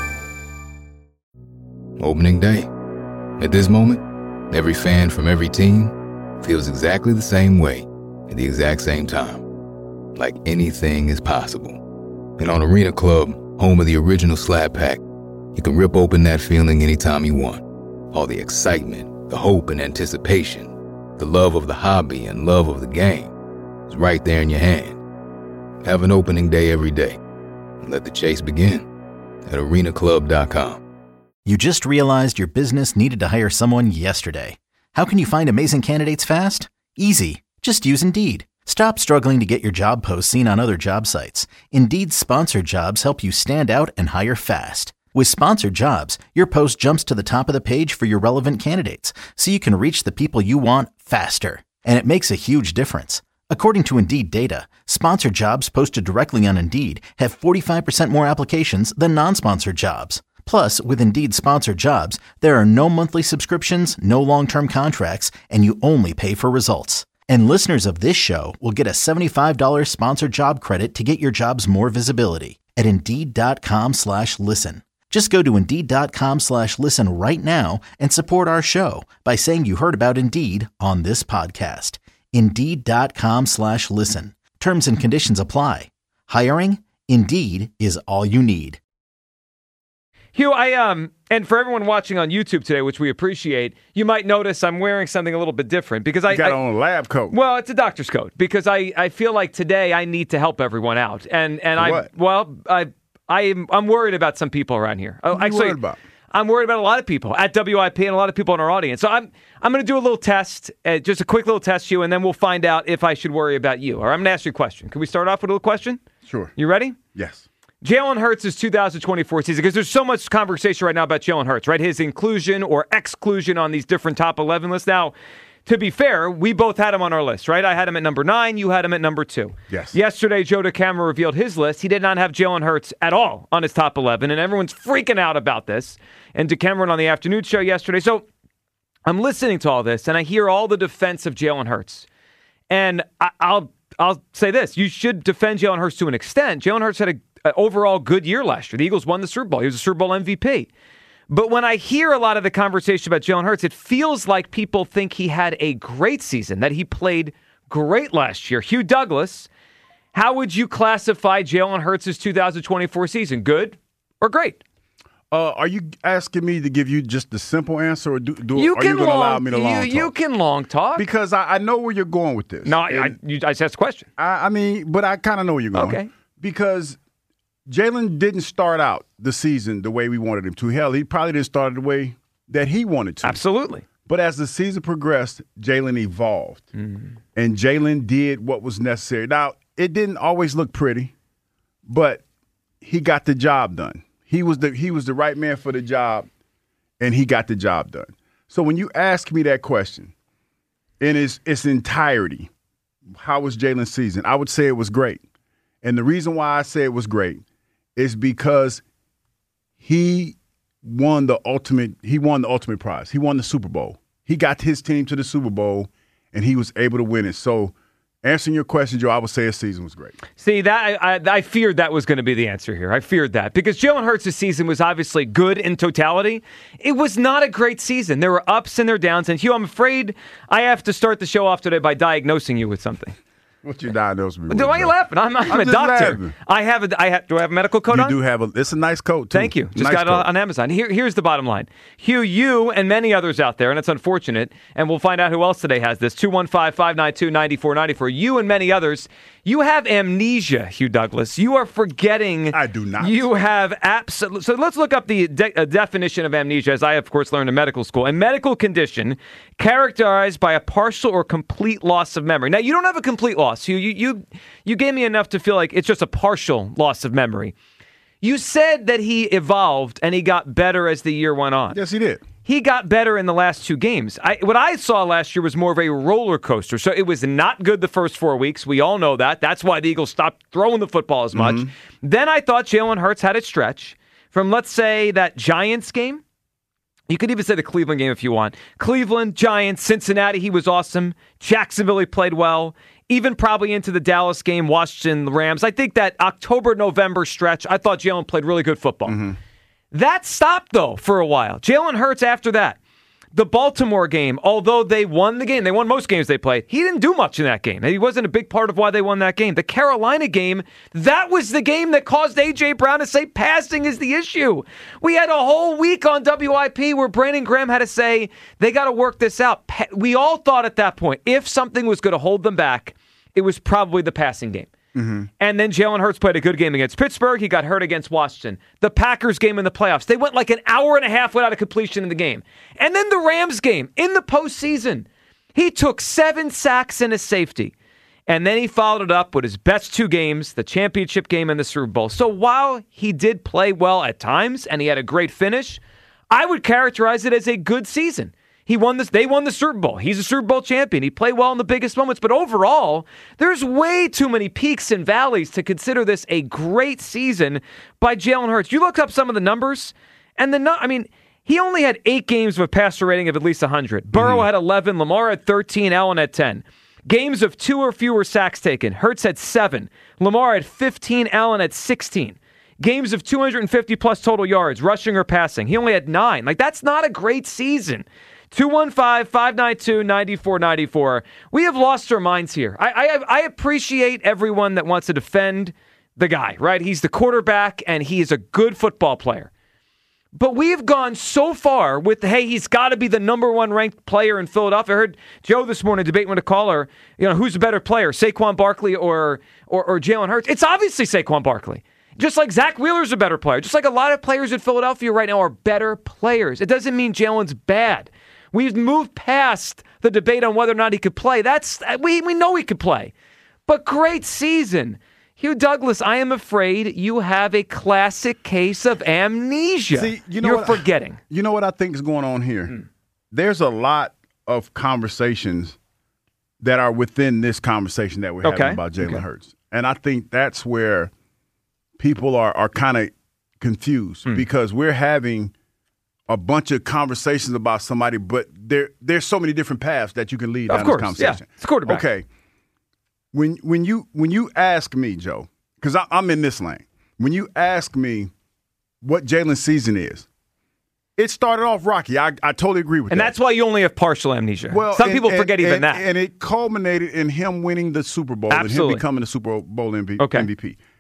Opening day. At this moment, every fan from every team feels exactly the same way at the exact same time. Like anything is possible. And on Arena Club, home of the original Slab Pack, you can rip open that feeling anytime you want. All the excitement, the hope and anticipation, the love of the hobby and love of the game is right there in your hand. Have an opening day every day. And let the chase begin at arenaclub.com. You just realized your business needed to hire someone yesterday. How can you find amazing candidates fast? Easy. Just use Indeed. Stop struggling to get your job posts seen on other job sites. Indeed's sponsored jobs help you stand out and hire fast. With sponsored jobs, your post jumps to the top of the page for your relevant candidates, so you can reach the people you want faster. And it makes a huge difference. According to Indeed data, sponsored jobs posted directly on Indeed have 45% more applications than non-sponsored jobs. Plus, with Indeed sponsored jobs, there are no monthly subscriptions, no long-term contracts, and you only pay for results. And listeners of this show will get a $75 sponsored job credit to get your jobs more visibility at Indeed.com/listen. Just go to Indeed.com/listen right now and support our show by saying you heard about Indeed on this podcast. Indeed.com/listen. Terms and conditions apply. Hiring? Indeed is all you need. Hugh, and for everyone watching on YouTube today, which we appreciate, you might notice I'm wearing something a little bit different because I got on a lab coat. Well, it's a doctor's coat because I feel like today I need to help everyone out, and I'm worried about some people around here. Worried about? I'm worried about a lot of people at WIP and a lot of people in our audience. So I'm going to do a little test, just a quick little test, Hugh, and then we'll find out if I should worry about you. Or I'm going to ask you a question. Can we start off with a little question? Sure. You ready? Yes. Jalen Hurts' 2024 season, because there's so much conversation right now about Jalen Hurts, right? His inclusion or exclusion on these different top 11 lists. Now, to be fair, we both had him on our list, right? I had him at number 9. You had him at number 2. Yes. Yesterday, Joe DeCamera revealed his list. He did not have Jalen Hurts at all on his top 11, and everyone's freaking out about this. And DeCamera on the afternoon show yesterday. So I'm listening to all this, and I hear all the defense of Jalen Hurts. And I'll say this. You should defend Jalen Hurts to an extent. Jalen Hurts had an overall good year last year. The Eagles won the Super Bowl. He was a Super Bowl MVP. But when I hear a lot of the conversation about Jalen Hurts, it feels like people think he had a great season, that he played great last year. Hugh Douglas, how would you classify Jalen Hurts' 2024 season? Good or great? Are you asking me to give you just the simple answer, or are you can going to allow me to long talk? You can long talk. Because I know where you're going with this. No, I just asked a question. But I kind of know where you're going. Okay. Because Jalen didn't start out the season the way we wanted him to. Hell, he probably didn't start the way that he wanted to. Absolutely. But as the season progressed, Jalen evolved. Mm-hmm. And Jalen did what was necessary. Now, it didn't always look pretty, but he got the job done. He was the right man for the job, and he got the job done. So when you ask me that question in its entirety, how was Jalen's season? I would say it was great. And the reason why I say it was great is because he won the ultimate prize. He won the Super Bowl. He got his team to the Super Bowl, and he was able to win it. So answering your question, Joe, I would say his season was great. See, that I feared that was going to be the answer here. I feared that because Jalen Hurts' season was obviously good in totality. It was not a great season. There were ups and there were downs. And Hugh, I'm afraid I have to start the show off today by diagnosing you with something. What you diagnosed me with? Why are you laughing? I'm a doctor. Laughing. Do I have a medical coat on? You do it's a nice coat, too. Thank you. Just got it on Amazon. Here's the bottom line. Hugh, you and many others out there, and it's unfortunate, and we'll find out who else today has this, 215-592-9494. You and many others, you have amnesia, Hugh Douglas. You are forgetting. I do not. You have absolute. So let's look up the definition of amnesia, as I, of course, learned in medical school. A medical condition characterized by a partial or complete loss of memory. Now, you don't have a complete loss. You gave me enough to feel like it's just a partial loss of memory. You said that he evolved and he got better as the year went on. Yes, he did. He got better in the last 2 games. What I saw last year was more of a roller coaster. So it was not good the first 4 weeks. We all know that. That's why the Eagles stopped throwing the football as much. Mm-hmm. Then I thought Jalen Hurts had a stretch from, let's say, that Giants game. You could even say the Cleveland game if you want. Cleveland, Giants, Cincinnati, he was awesome. Jacksonville, he played well. Even probably into the Dallas game, Washington, the Rams. I think that October-November stretch, I thought Jalen played really good football. Mm-hmm. That stopped, though, for a while. Jalen Hurts after that. The Baltimore game, although they won the game, they won most games they played, he didn't do much in that game. He wasn't a big part of why they won that game. The Carolina game, that was the game that caused A.J. Brown to say passing is the issue. We had a whole week on WIP where Brandon Graham had to say, they got to work this out. We all thought at that point, if something was going to hold them back, it was probably the passing game. Mm-hmm. And then Jalen Hurts played a good game against Pittsburgh. He got hurt against Washington. The Packers game in the playoffs. They went like an hour and a half without a completion in the game. And then the Rams game in the postseason. He took 7 sacks and a safety. And then he followed it up with his best 2 games, the championship game and the Super Bowl. So while he did play well at times and he had a great finish, I would characterize it as a good season. They won the Super Bowl. He's a Super Bowl champion. He played well in the biggest moments. But overall, there's way too many peaks and valleys to consider this a great season by Jalen Hurts. You looked up some of the numbers, and he only had 8 games with a passer rating of at least 100. Burrow had 11. Lamar had 13. Allen had 10. Games of 2 or fewer sacks taken. Hurts had 7. Lamar had 15. Allen had 16. Games of 250-plus total yards, rushing or passing. He only had 9. That's not a great season. 215-592-9494. We have lost our minds here. I appreciate everyone that wants to defend the guy, right? He's the quarterback, and he is a good football player. But we've gone so far with, hey, he's got to be the number 1 ranked player in Philadelphia. I heard Joe this morning debating with a caller, who's a better player, Saquon Barkley or Jalen Hurts? It's obviously Saquon Barkley. Just like Zach Wheeler's a better player. Just like a lot of players in Philadelphia right now are better players. It doesn't mean Jalen's bad. We've moved past the debate on whether or not he could play. We know he could play. But great season. Hugh Douglas, I am afraid you have a classic case of amnesia. See, You're forgetting. You know what I think is going on here? There's a lot of conversations that are within this conversation that we're having about Jalen Hurts. And I think that's where people are kind of confused because we're having a bunch of conversations about somebody, but there's so many different paths that you can lead down this conversation. Yeah, it's quarterback. Okay. When you ask me, Joe, because I'm in this lane, when you ask me what Jalen's season is, it started off rocky. I totally agree with that. And that's why you only have partial amnesia. Well, some people forget even that. And it culminated in him winning the Super Bowl and him becoming the Super Bowl MVP.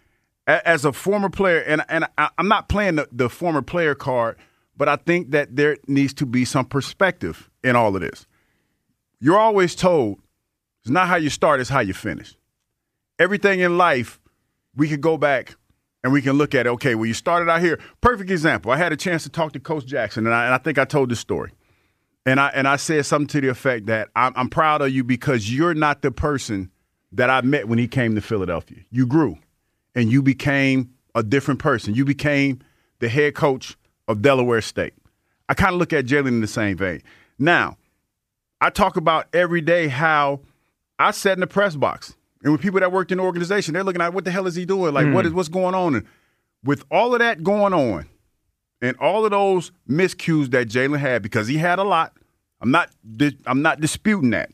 as a former player, and I'm not playing the former player card, but I think that there needs to be some perspective in all of this. You're always told it's not how you start, it's how you finish. Everything in life, we could go back and we can look at it. Okay, well, you started out here. Perfect example. I had a chance to talk to Coach Jackson, and I think I told this story. And I said something to the effect that I'm proud of you because you're not the person that I met when he came to Philadelphia. You grew, and you became a different person. You became the head coach of Delaware State. I kind of look at Jalen in the same vein. Now, I talk about every day how I sat in the press box. And with people that worked in the organization, they're looking at what the hell is he doing? Like, what's going on? And with all of that going on and all of those miscues that Jalen had, because he had a lot, I'm not disputing that.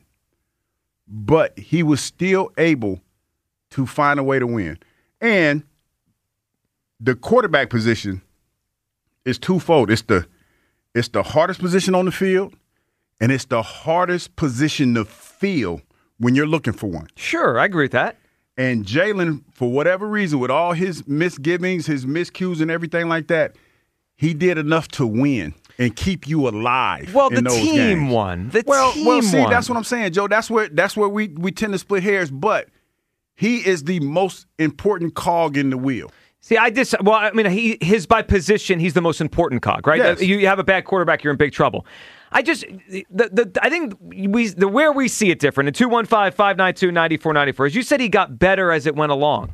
But he was still able to find a way to win. And the quarterback position is twofold. It's the hardest position on the field, and it's the hardest position to fill when you're looking for one. Sure, I agree with that. And Jalen, for whatever reason, with all his misgivings, his miscues and everything like that, he did enough to win and keep you alive. Well, in the those team games. won. Well, see, won. that's what I'm saying, Joe. That's where we tend to split hairs, but he is the most important cog in the wheel. See, his by position, he's the most important cog, right? Yes. You have a bad quarterback, you're in big trouble. I think where we see it different. In 215-592-9494, as you said, he got better as it went along.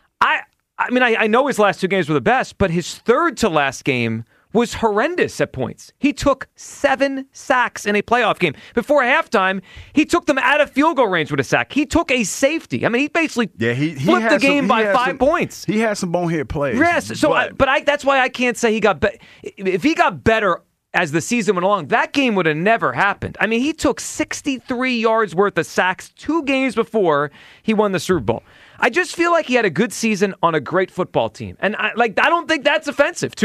I know his last two games were the best, but his third to last game was horrendous at points. He took 7 sacks in a playoff game. Before halftime, he took them out of field goal range with a sack. He took a safety. I mean, he basically flipped the game by 5 points. He had some bonehead plays. Yes, that's why I can't say he got better. If he got better as the season went along, that game would have never happened. I mean, he took 63 yards worth of sacks 2 games before he won the Super Bowl. I just feel like he had a good season on a great football team. And I don't think that's offensive.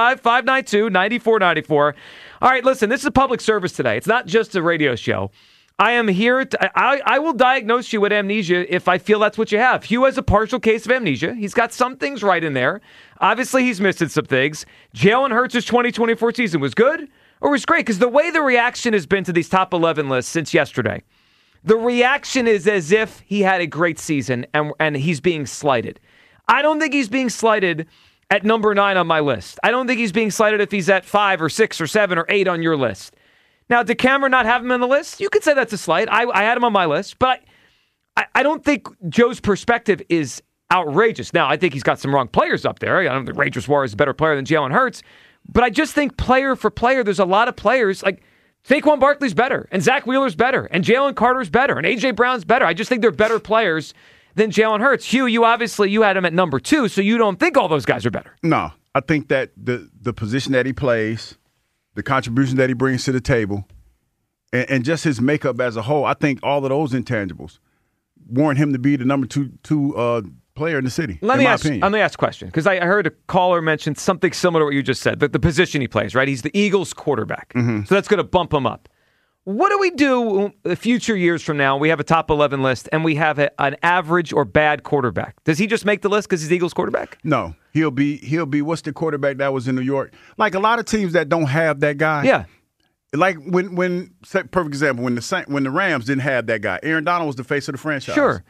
215-592-9494. All right, listen, this is a public service today. It's not just a radio show. I am here. I will diagnose you with amnesia if I feel that's what you have. Hugh has a partial case of amnesia. He's got some things right in there. Obviously, he's missing some things. Jalen Hurts' 2024 season was good or was great? Because the way the reaction has been to these top 11 lists since yesterday, the reaction is as if he had a great season and he's being slighted. I don't think he's being slighted at number 9 on my list. I don't think he's being slighted if he's at 5 or 6 or 7 or 8 on your list. Now, did Cameron not have him on the list? You could say that's a slight. I had him on my list, but I don't think Joe's perspective is outrageous. Now, I think he's got some wrong players up there. I don't think Ranger Suarez is a better player than Jalen Hurts, but I just think player for player, there's a lot of players like Saquon Barkley's better, and Zach Wheeler's better, and Jalen Carter's better, and A.J. Brown's better. I just think they're better players than Jalen Hurts. Hugh, you had him at number 2, so you don't think all those guys are better. No, I think that the position that he plays, the contribution that he brings to the table, and just his makeup as a whole, I think all of those intangibles warrant him to be the number two player in the city, Let me ask a question, because I heard a caller mention something similar to what you just said, the position he plays, right? He's the Eagles quarterback, so that's going to bump him up. What do we do future years from now? We have a top 11 list, and we have an average or bad quarterback. Does he just make the list because he's the Eagles quarterback? No, he'll be. What's the quarterback that was in New York? Like a lot of teams that don't have that guy. Yeah. Like when perfect example, when the Rams didn't have that guy. Aaron Donald was the face of the franchise. Sure.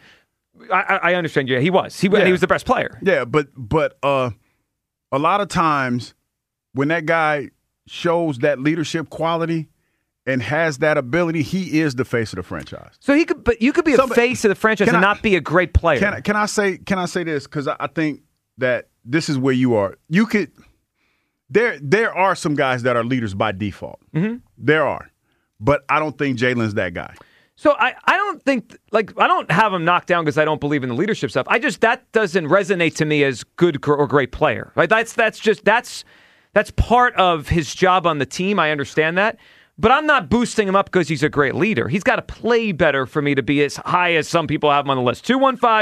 I understand. Yeah, he was. He was the best player. Yeah, but a lot of times when that guy shows that leadership quality and has that ability, he is the face of the franchise. So you could be a face of the franchise and not be a great player. Can I say this? Because I think that this is where you are. You could. There are some guys that are leaders by default. Mm-hmm. There are, but I don't think Jalen's that guy. So I don't think, I don't have him knocked down because I don't believe in the leadership stuff. That doesn't resonate to me as good or great player. Right? That's part of his job on the team. I understand that. But I'm not boosting him up because he's a great leader. He's got to play better for me to be as high as some people have him on the list.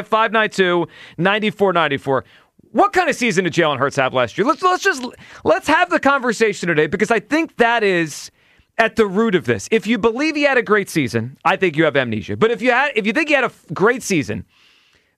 215-592-9494. What kind of season did Jalen Hurts have last year? Let's have the conversation today, because I think that is at the root of this. If you believe he had a great season, I think you have amnesia. But if you think he had a great season,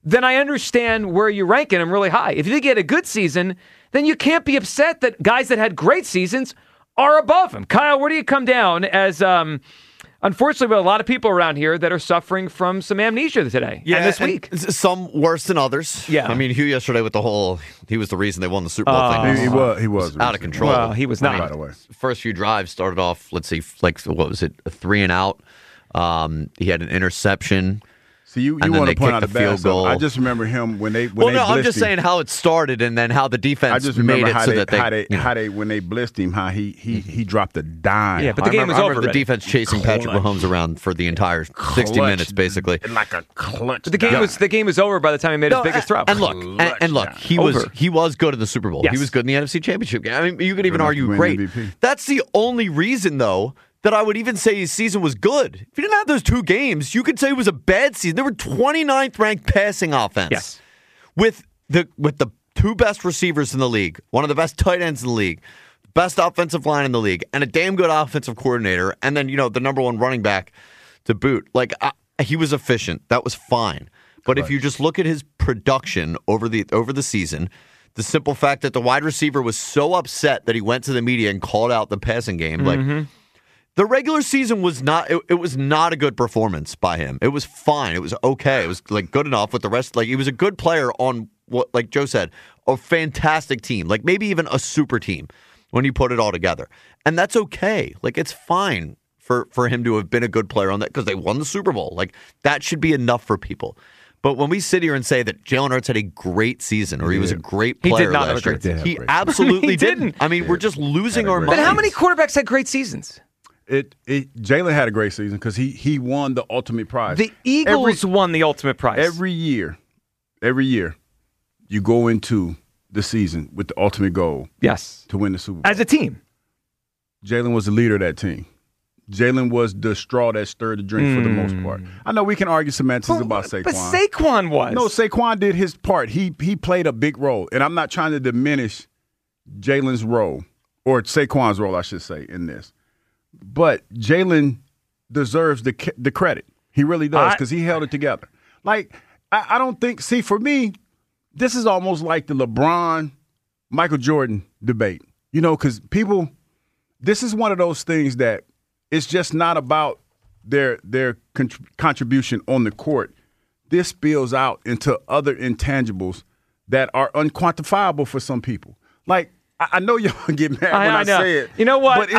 then I understand where you're ranking him really high. If you think he had a good season, then you can't be upset that guys that had great seasons are above him. Kyle, where do you come down as, unfortunately, we have a lot of people around here that are suffering from some amnesia today and this week. Some worse than others. Yeah. I mean, Hugh yesterday with the whole, he was the reason they won the Super Bowl thing. He was out of control. Well, he was not. By the way. First few drives started off, let's see, like, what was it, a 3 and out. He had an interception. So you want to point out the field goal. I just remember him when they I'm just saying how it started and then how the defense I just remember made it how so they, that how they when they blitzed him, how he dropped a dime. Yeah, but the game was over. The defense chasing Patrick Mahomes around for the entire 60 minutes, basically, like a clutch. But the game was over by the time he made his biggest throw. And look, he was good in the Super Bowl. Yes. He was good in the NFC Championship game. I mean, you could even argue great. MVP. That's the only reason, though, that I would even say his season was good. If he didn't have those 2 games, you could say it was a bad season. They were 29th ranked passing offense. Yes. With the 2 best receivers in the league, one of the best tight ends in the league, best offensive line in the league, and a damn good offensive coordinator, and then, the number 1 running back to boot. Like, he was efficient. That was fine. But if you just look at his production over the season, the simple fact that the wide receiver was so upset that he went to the media and called out the passing game, like, the regular season was not. It was not a good performance by him. It was fine. It was okay. It was like good enough with the rest. Like, he was a good player on what, like Joe said, a fantastic team. Like, maybe even a super team when you put it all together. And that's okay. Like, it's fine for him to have been a good player on that because they won the Super Bowl. Like, that should be enough for people. But when we sit here and say that Jalen Hurts had a great season or he was a great player he did not last have a great year, season. he absolutely didn't. I mean, we're just losing our minds. But how many quarterbacks had great seasons? Jalen had a great season because he won the ultimate prize. The Eagles won the ultimate prize. Every year, you go into the season with the ultimate goal. Yes. To win the Super Bowl. As a team. Jalen was the leader of that team. Jalen was the straw that stirred the drink for the most part. I know we can argue semantics about Saquon. But Saquon was. No, Saquon did his part. He played a big role. And I'm not trying to diminish Jalen's role, or Saquon's role, I should say, in this. But Jalen deserves the credit. He really does because he held it together. Like, I don't think – see, for me, this is almost like the LeBron-Michael Jordan debate. Because people – this is one of those things that it's just not about their contribution on the court. This spills out into other intangibles that are unquantifiable for some people. Like, I know y'all get mad when I say it. You know what? But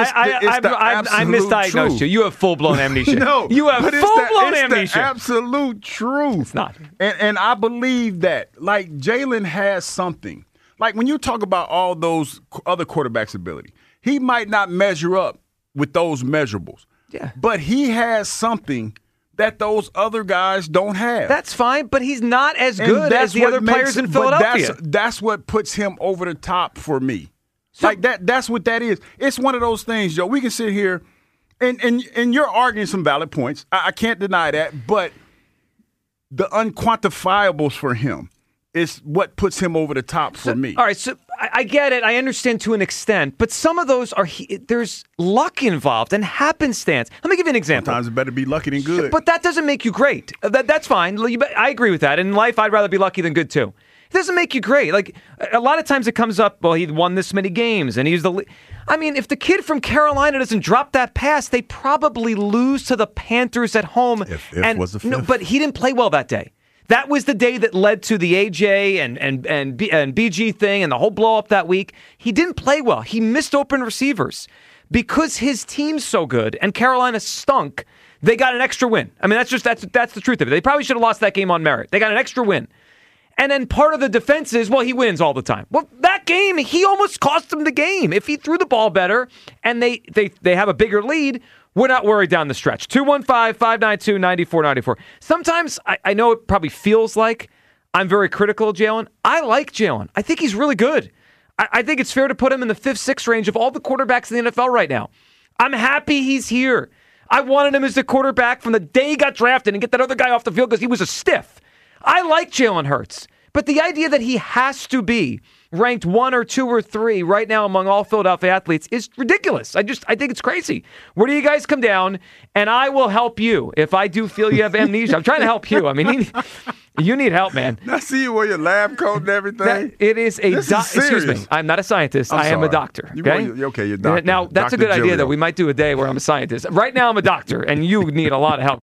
I misdiagnosed you. You have full-blown amnesia. No. You have full-blown amnesia. It's the absolute truth. It's not. And I believe that. Like, Jalen has something. Like, when you talk about all those other quarterbacks' ability, he might not measure up with those measurables. Yeah. But he has something that those other guys don't have. That's fine, but he's not as good as the other players in Philadelphia. That's what puts him over the top for me. Like that's what that is. It's one of those things, Joe. We can sit here and you're arguing some valid points. I can't deny that, but the unquantifiables for him is what puts him over the top for me. All right, so I get it. I understand to an extent, but some of those there's luck involved and happenstance. Let me give you an example. Sometimes it better be lucky than good. But that doesn't make you great. That's fine. I agree with that. In life, I'd rather be lucky than good too. It doesn't make you great. Like, a lot of times it comes up, well, he won this many games, and he's I mean, if the kid from Carolina doesn't drop that pass, they probably lose to the Panthers at home. If was the fifth. No, but he didn't play well that day. That was the day that led to the AJ and BG thing and the whole blow up that week. He didn't play well. He missed open receivers. Because his team's so good and Carolina stunk, they got an extra win. I mean, that's the truth of it. They probably should have lost that game on merit. They got an extra win. And then part of the defense is, well, he wins all the time. Well, that game, he almost cost them the game. If he threw the ball better and they have a bigger lead, we're not worried down the stretch. 215-592-9494. Sometimes I know it probably feels like I'm very critical of Jalen. I like Jalen. I think he's really good. I think it's fair to put him in the 5th, 6th range of all the quarterbacks in the NFL right now. I'm happy he's here. I wanted him as the quarterback from the day he got drafted and get that other guy off the field because he was a stiff. I like Jalen Hurts, But the idea that he has to be ranked 1 or 2 or 3 right now among all Philadelphia athletes is ridiculous. I think it's crazy. Where do you guys come down? And I will help you if I do feel you have amnesia. I'm trying to help you. I mean, you need help, man. I see you wear your lab coat and everything. It is a excuse me. I'm not a scientist. I am a doctor. Okay, you're a doctor. Now, that's Dr. a good idea, Giulio. though. We might do a day where I'm a scientist. Right now, I'm a doctor, and you need a lot of help.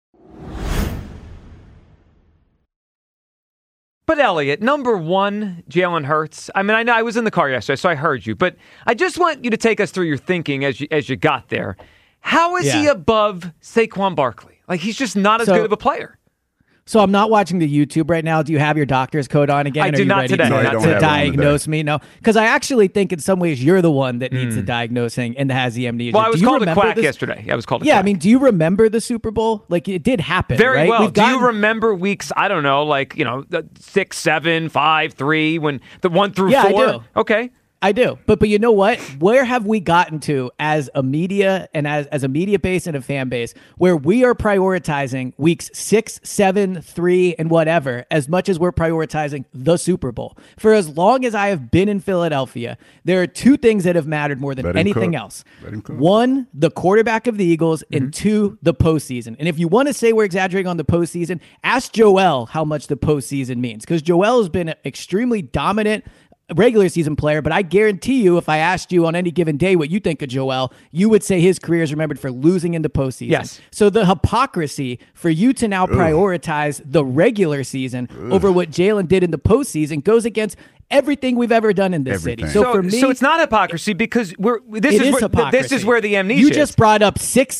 But Elliot, number 1, Jalen Hurts. I mean, I know I was in the car yesterday, so I heard you. But I just want you to take us through your thinking as you got there. How is he above Saquon Barkley? Like, he's just not as good of a player. So I'm not watching the YouTube right now. Do you have your doctor's coat on again? I do not today. To diagnose me? No. Because I actually think in some ways you're the one that needs the diagnosing and has the amnesia. Well, I was called a quack yesterday. I was called a quack. I mean, do you remember the Super Bowl? Like, it did happen, Very right? well. Do you remember weeks, I don't know, like, 6, 7, 5, 3, when the 1 through 4? I do. Okay. I do. But you know what? Where have we gotten to as a media and as a media base and a fan base where we are prioritizing weeks 6, 7, 3, and whatever as much as we're prioritizing the Super Bowl? For as long as I have been in Philadelphia, there are 2 things that have mattered more than anything else. 1, the quarterback of the Eagles, and 2, the postseason. And if you want to say we're exaggerating on the postseason, ask Joel how much the postseason means, because Joel has been an extremely dominant regular season player, but I guarantee you if I asked you on any given day what you think of Joel, you would say his career is remembered for losing in the postseason. Yes. So the hypocrisy for you to now prioritize the regular season over what Jalen did in the postseason goes against everything we've ever done in this city. So for me, so it's not hypocrisy because this is where the amnesia You just brought up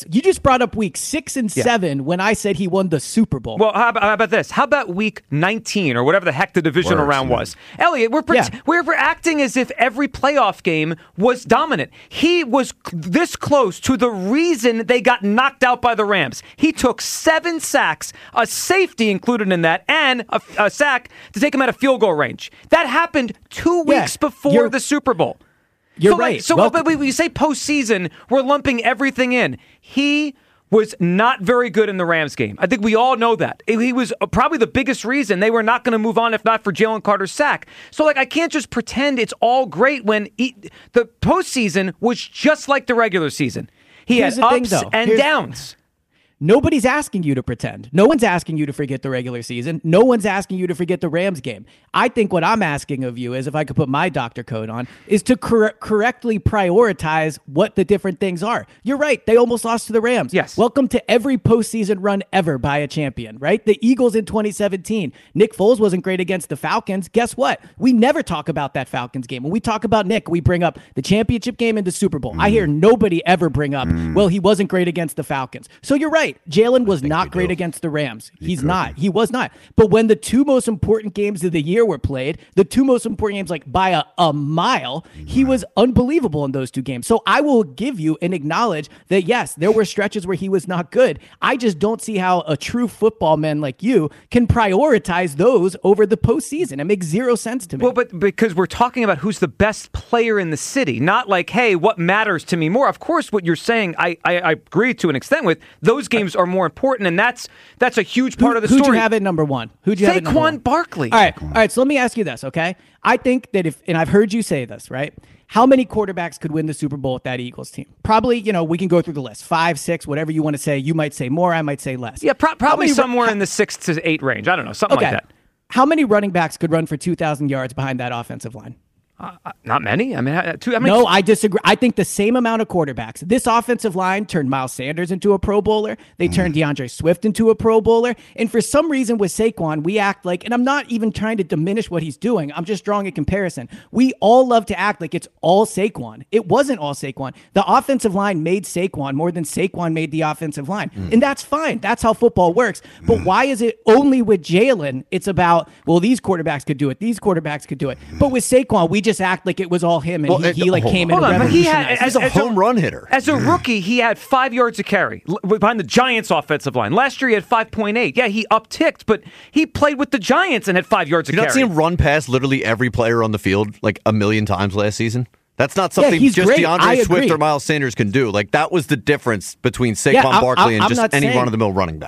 week 6 and 7 when I said he won the Super Bowl. Well, how about this? How about week 19 or whatever the heck the divisional round was? Elliot, we're acting as if every playoff game was dominant. He was this close to the reason they got knocked out by the Rams. He took 7 sacks, a safety included in that, and a sack to take him out of field goal range. That happened 2 weeks before the Super Bowl. You're right. But when you say postseason, we're lumping everything in. He was not very good in the Rams game. I think we all know that. He was probably the biggest reason they were not going to move on if not for Jalen Carter's sack. So, I can't just pretend it's all great when the postseason was just like the regular season. He had ups and downs. Nobody's asking you to pretend. No one's asking you to forget the regular season. No one's asking you to forget the Rams game. I think what I'm asking of you is, if I could put my doctor coat on, is to correctly prioritize what the different things are. You're right. They almost lost to the Rams. Yes. Welcome to every postseason run ever by a champion, right? The Eagles in 2017. Nick Foles wasn't great against the Falcons. Guess what? We never talk about that Falcons game. When we talk about Nick, we bring up the championship game and the Super Bowl. I hear nobody ever bring up, well, he wasn't great against the Falcons. So you're right. Jalen was not great against the Rams. He was not. But when the 2 most important games of the year were played, the 2 most important games, like by a mile, he was unbelievable in those 2 games. So I will give you and acknowledge that, yes, there were stretches where he was not good. I just don't see how a true football man like you can prioritize those over the postseason. It makes 0 sense to me. Well, but because we're talking about who's the best player in the city, not like, hey, what matters to me more? Of course, what you're saying, I agree to an extent with. Those games are more important, and that's a huge part of the story. Who'd you have at number 1? Who'd you have at number 1? Saquon Barkley. All right. So let me ask you this, okay? I think that and I've heard you say this, right? How many quarterbacks could win the Super Bowl with that Eagles team? Probably, we can go through the list. 5, 6, whatever you want to say. You might say more. I might say less. Yeah, probably somewhere in the 6 to 8 range. I don't know, something like that. How many running backs could run for 2,000 yards behind that offensive line? Not many. I mean, no, I disagree. I think the same amount of quarterbacks. This offensive line turned Miles Sanders into a Pro Bowler. They turned DeAndre Swift into a Pro Bowler. And for some reason with Saquon, we act like, and I'm not even trying to diminish what he's doing. I'm just drawing a comparison. We all love to act like it's all Saquon. It wasn't all Saquon. The offensive line made Saquon more than Saquon made the offensive line. And that's fine. That's how football works. But why is it only with Jalen, it's about, well, these quarterbacks could do it. These quarterbacks could do it. But with Saquon, we just act like it was all him, and he came in and revolutionized. He's a home run hitter. As a rookie, he had 5 yards a carry behind the Giants' offensive line. Last year, he had 5.8. Yeah, he upticked, but he played with the Giants and had 5 yards a carry. You not see him run past literally every player on the field like a million times last season? That's not something just great. DeAndre Swift or Miles Sanders can do. Like, that was the difference between Saquon Barkley and just any run-of-the-mill running back.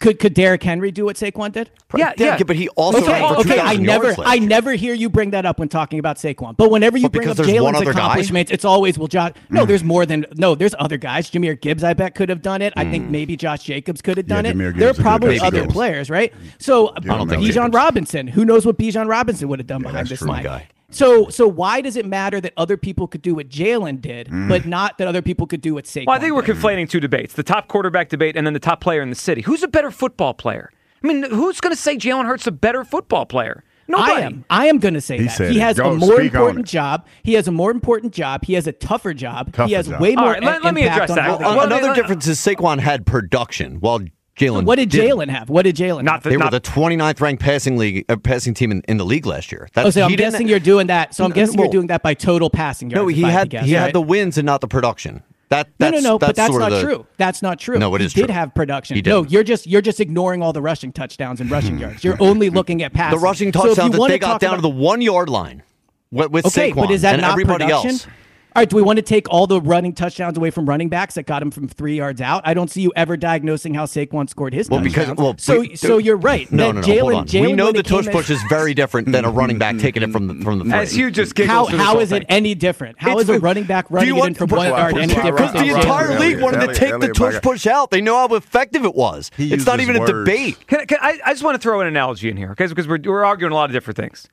Could Derrick Henry do what Saquon did? Yeah, but he also ran for 2,000 yards last I year. never hear you bring that up when talking about Saquon. But whenever you bring up Jalen's accomplishments, it's always there's more than there's other guys. Jahmyr Gibbs, I bet, could have done it. I think maybe Josh Jacobs could have done it. There are probably other players, right? So Bijan Robinson, who knows what Bijan Robinson would have done behind this line? So why does it matter that other people could do what Jalen did, but not that other people could do what Saquon? Well, I think we're conflating two debates: the top quarterback debate and then the top player in the city. Who's a better football player? I mean, who's going to say Jalen Hurts a better football player? Nobody. I am going to say that. He has a more important job. He has a more important job. He has a tougher job. He has way more impact. Let me address that. Another difference is Saquon had production, while Jalen. What did Jalen have? What did Jalen have? They were the 29th ranked passing team in the league last year. So I'm guessing you're doing that. So I'm guessing you're doing that by total passing yards. No, he had the wins and not the production. No, but that's not true. That's not true. No, it is true. He did have production. No, you're just ignoring all the rushing touchdowns and rushing yards. You're only looking at passing. The rushing touchdowns that they got down to the 1 yard line with Saquon but is that and not everybody production? else. All right, do we want to take all the running touchdowns away from running backs that got him from 3 yards out? I don't see you ever diagnosing how Saquon scored his touchdowns. So you're right. No, hold on. We know the tush push push is very different than a running back taking it from the frame. As you just giggled how is it any different? How is a running back running it in from 1 yard any different? Because the entire league wanted to take the tush push out. They know how effective it was. It's not even a debate. I just want to throw an analogy in here, because we're arguing a lot of different things.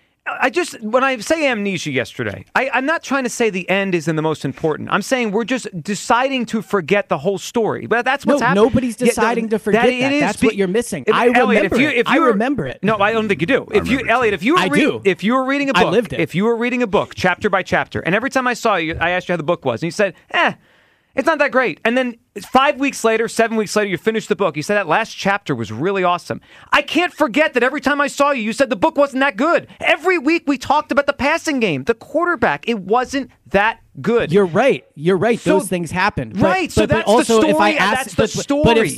When I say amnesia yesterday, I'm not trying to say the end isn't the most important. I'm saying we're just deciding to forget the whole story. But that's what's happening. Nobody's deciding to forget that. That's what you're missing. I remember it. No, I don't think you do. If you were reading a book, I lived it. If you were reading a book chapter by chapter, and every time I saw you, I asked you how the book was, and you said, it's not that great. And then 5 weeks later, 7 weeks later, you finished the book. You said that last chapter was really awesome. I can't forget that every time I saw you, you said the book wasn't that good. Every week we talked about the passing game, the quarterback. It wasn't that good. You're right. Those things happen. So that's the story. That's the story.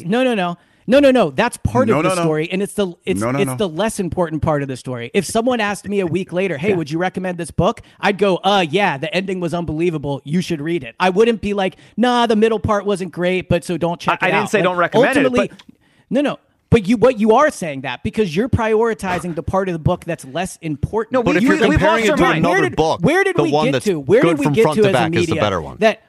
No. That's part of the story, and it's the less important part of the story. If someone asked me a week later, "Hey, would you recommend this book?" I'd go, yeah, the ending was unbelievable. You should read it." I wouldn't be like, "Nah, the middle part wasn't great, but so don't check it out." I didn't say don't recommend it. But... No. But you are saying that because you're prioritizing the part of the book that's less important. No, but if you're comparing it to another book, where did we get to? Where did we get to as a media? Is the better one. That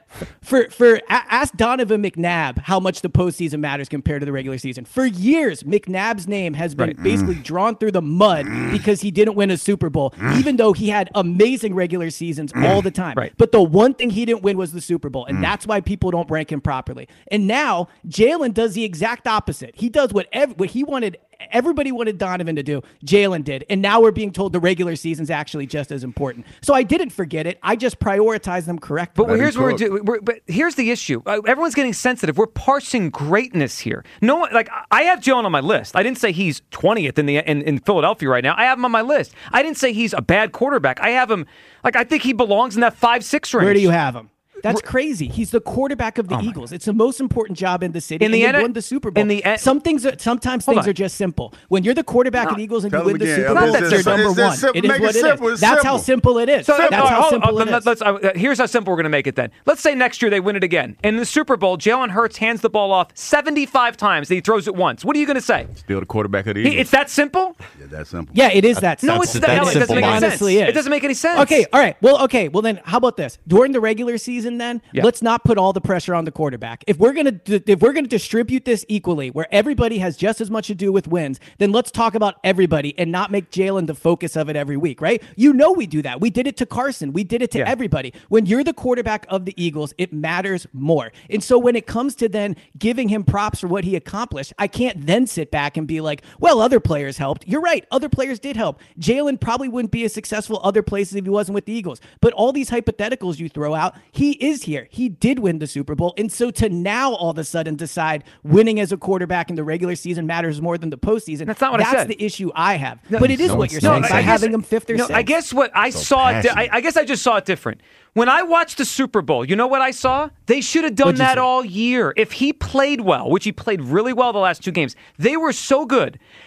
ask Donovan McNabb how much the postseason matters compared to the regular season. For years, McNabb's name has been basically drawn through the mud because he didn't win a Super Bowl, even though he had amazing regular seasons all the time. But the one thing he didn't win was the Super Bowl, and that's why people don't rank him properly. And now Jalen does the exact opposite. He does what he wanted. Everybody wanted Donovan to do. Jalen did. And now we're being told the regular season's actually just as important. So I didn't forget it. I just prioritized them correctly. But here's what but here's the issue. Everyone's getting sensitive. We're parsing greatness here. No one, I have Jalen on my list. I didn't say he's 20th in Philadelphia right now. I have him on my list. I didn't say he's a bad quarterback. I have him, I think he belongs in that 5-6 range. Where do you have him? That's crazy. He's the quarterback of the Eagles. It's the most important job in the city. He won the Super Bowl. Sometimes things are just simple. When you're the quarterback of the Eagles and you win the Super Bowl, you're number one. It is what it is. That's how simple it is. That's how simple it is. Here's how simple we're going to make it then. Let's say next year they win it again. In the Super Bowl, Jalen Hurts hands the ball off 75 times and he throws it once. What are you going to say? Still the quarterback of the Eagles. It's that simple? Yeah, that's simple. Yeah, it is that simple. No, it's that simple. It doesn't make any sense. It doesn't make any sense. Okay, all right. Well, then how about this? During the regular season then, let's not put all the pressure on the quarterback. If we're going to distribute this equally, where everybody has just as much to do with wins, then let's talk about everybody and not make Jalen the focus of it every week, right? We do that. We did it to Carson. We did it to everybody. When you're the quarterback of the Eagles, it matters more. And so when it comes to then giving him props for what he accomplished, I can't then sit back and be like, well, other players helped. You're right. Other players did help. Jalen probably wouldn't be as successful other places if he wasn't with the Eagles. But all these hypotheticals you throw out, he is here. He did win the Super Bowl. And so to now all of a sudden decide winning as a quarterback in the regular season matters more than the postseason. That's not what I said. That's the issue I have. No, but it is what you're saying by having him fifth or sixth. I guess what I saw, I guess I just saw it different. When I watched the Super Bowl, you know what I saw? They should have done that all year. If he played well, which he played really well the last two games, they were so good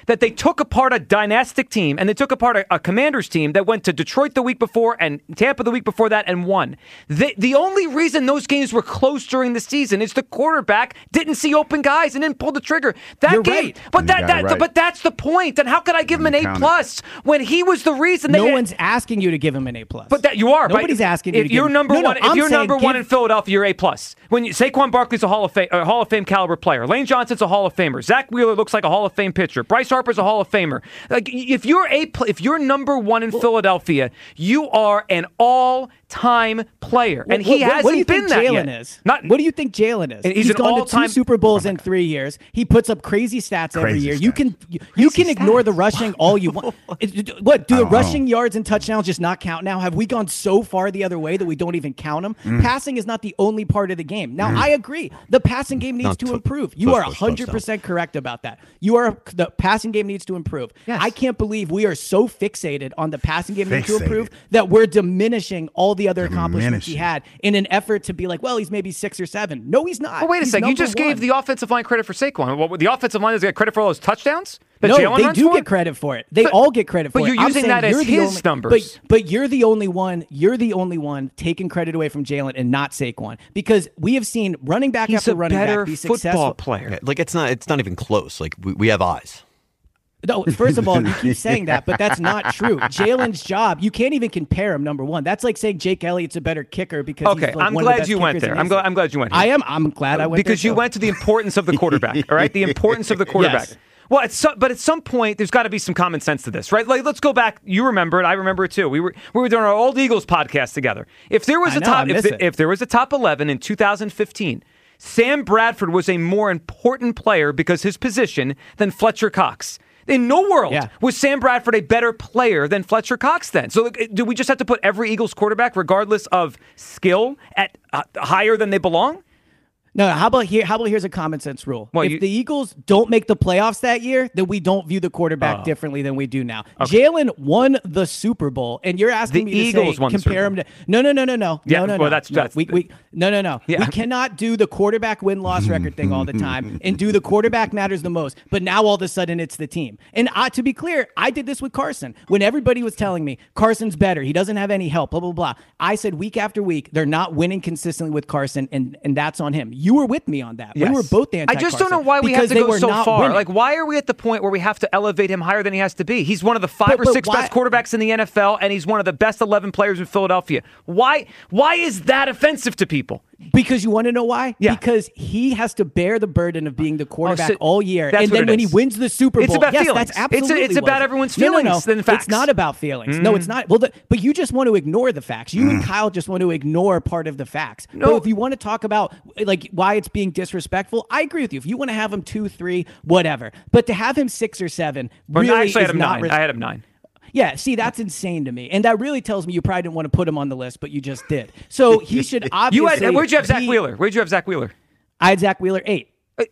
that they took apart a dynastic team and they took apart a Commanders team that went to Detroit the week before and Tampa the week before that and won. The only reason those games were close during the season is the quarterback didn't see open guys and didn't pull the trigger. You're right. But but that's the point. And how could I give him an A+ when he was the reason? No one's asking you to give him an A+. But that you are. Nobody's asking you to if give you're him. number one, if you're number one in Philadelphia, you're A+. When Saquon Barkley's a Hall of Fame caliber player. Lane Johnson's a Hall of Famer. Zach Wheeler looks like a Hall of Fame pitcher. Bryce Harper's a Hall of Famer. Like if you're number one in Philadelphia, you are an all-time player, and he hasn't been that yet. What do you think Jalen is? He's gone to 2 Super Bowls in 3 years. He puts up crazy stats every year. You can ignore the rushing all you want. What do the rushing yards and touchdowns just not count now? Have we gone so far the other way that we don't even count them? Passing is not the only part of the game. Now I agree, the passing game needs to improve. You are 100% correct about that. The passing game needs to improve. Yes. I can't believe we are so fixated on the passing game needs to improve that we're diminishing all the other accomplishments he had in an effort to be like, well, he's maybe 6 or 7. No, he's not. Well, wait a second. You just gave the offensive line credit for Saquon. Well, the offensive line doesn't get credit for all those touchdowns? No, they do get credit for it. They all get credit for it. But you're using that as his numbers. But you're the only one. You're the only one taking credit away from Jalen and not Saquon, because we have seen running back after running back be successful. He's a better football player. Yeah, like it's not even close. Like we have eyes. No, first of all, you keep saying that, but that's not true. Jalen's job, you can't even compare him, number one. That's like saying Jake Elliott's a better kicker because he's like I'm one of the glad best you went kickers there. in I'm glad you went here. I'm glad I went there. Because you went to the importance of the quarterback, all right? The importance of the quarterback. Yes. Well, but at some point, there's got to be some common sense to this, right? Like, let's go back. You remember it. I remember it too. We were doing our Old Eagles podcast together. If there was if there was a top 11 in 2015, Sam Bradford was a more important player because his position than Fletcher Cox. In no world was Sam Bradford a better player than Fletcher Cox then. So do we just have to put every Eagles quarterback, regardless of skill, at higher than they belong? No, how about here's a common sense rule. Well, if the Eagles don't make the playoffs that year, then we don't view the quarterback differently than we do now. Okay. Jalen won the Super Bowl, and you're asking me to compare him to No. Yeah, no. Well, that's no. Yeah. We cannot do the quarterback win-loss record thing all the time and do the quarterback matters the most. But now all of a sudden it's the team. And to be clear, I did this with Carson. When everybody was telling me Carson's better, he doesn't have any help, blah, blah, blah. I said week after week, they're not winning consistently with Carson, and that's on him. You were with me on that. Yes. We were both anti-Carson. I just don't know why we have to go so far. Winning. Like, why are we at the point where we have to elevate him higher than he has to be? He's one of the 5 or 6 best quarterbacks in the NFL, and he's one of the best 11 players in Philadelphia. Why is that offensive to people? Because you want to know why? Yeah. Because he has to bear the burden of being the quarterback all year. And then when he wins the Super Bowl, it's about feelings. That's absolutely it's about everyone's feelings than facts. It's not about feelings. No, it's not. Well, but you just want to ignore the facts. You and Kyle just want to ignore part of the facts. No. But if you want to talk about like why it's being disrespectful, I agree with you. If you want to have him 2, 3, whatever. But to have him 6 or 7 really I actually is had him not 9. I had him 9. Yeah, see, that's insane to me. And that really tells me you probably didn't want to put him on the list, but you just did. So he should obviously... Where'd you have Zach Wheeler? Where'd you have Zach Wheeler? I had Zach Wheeler 8.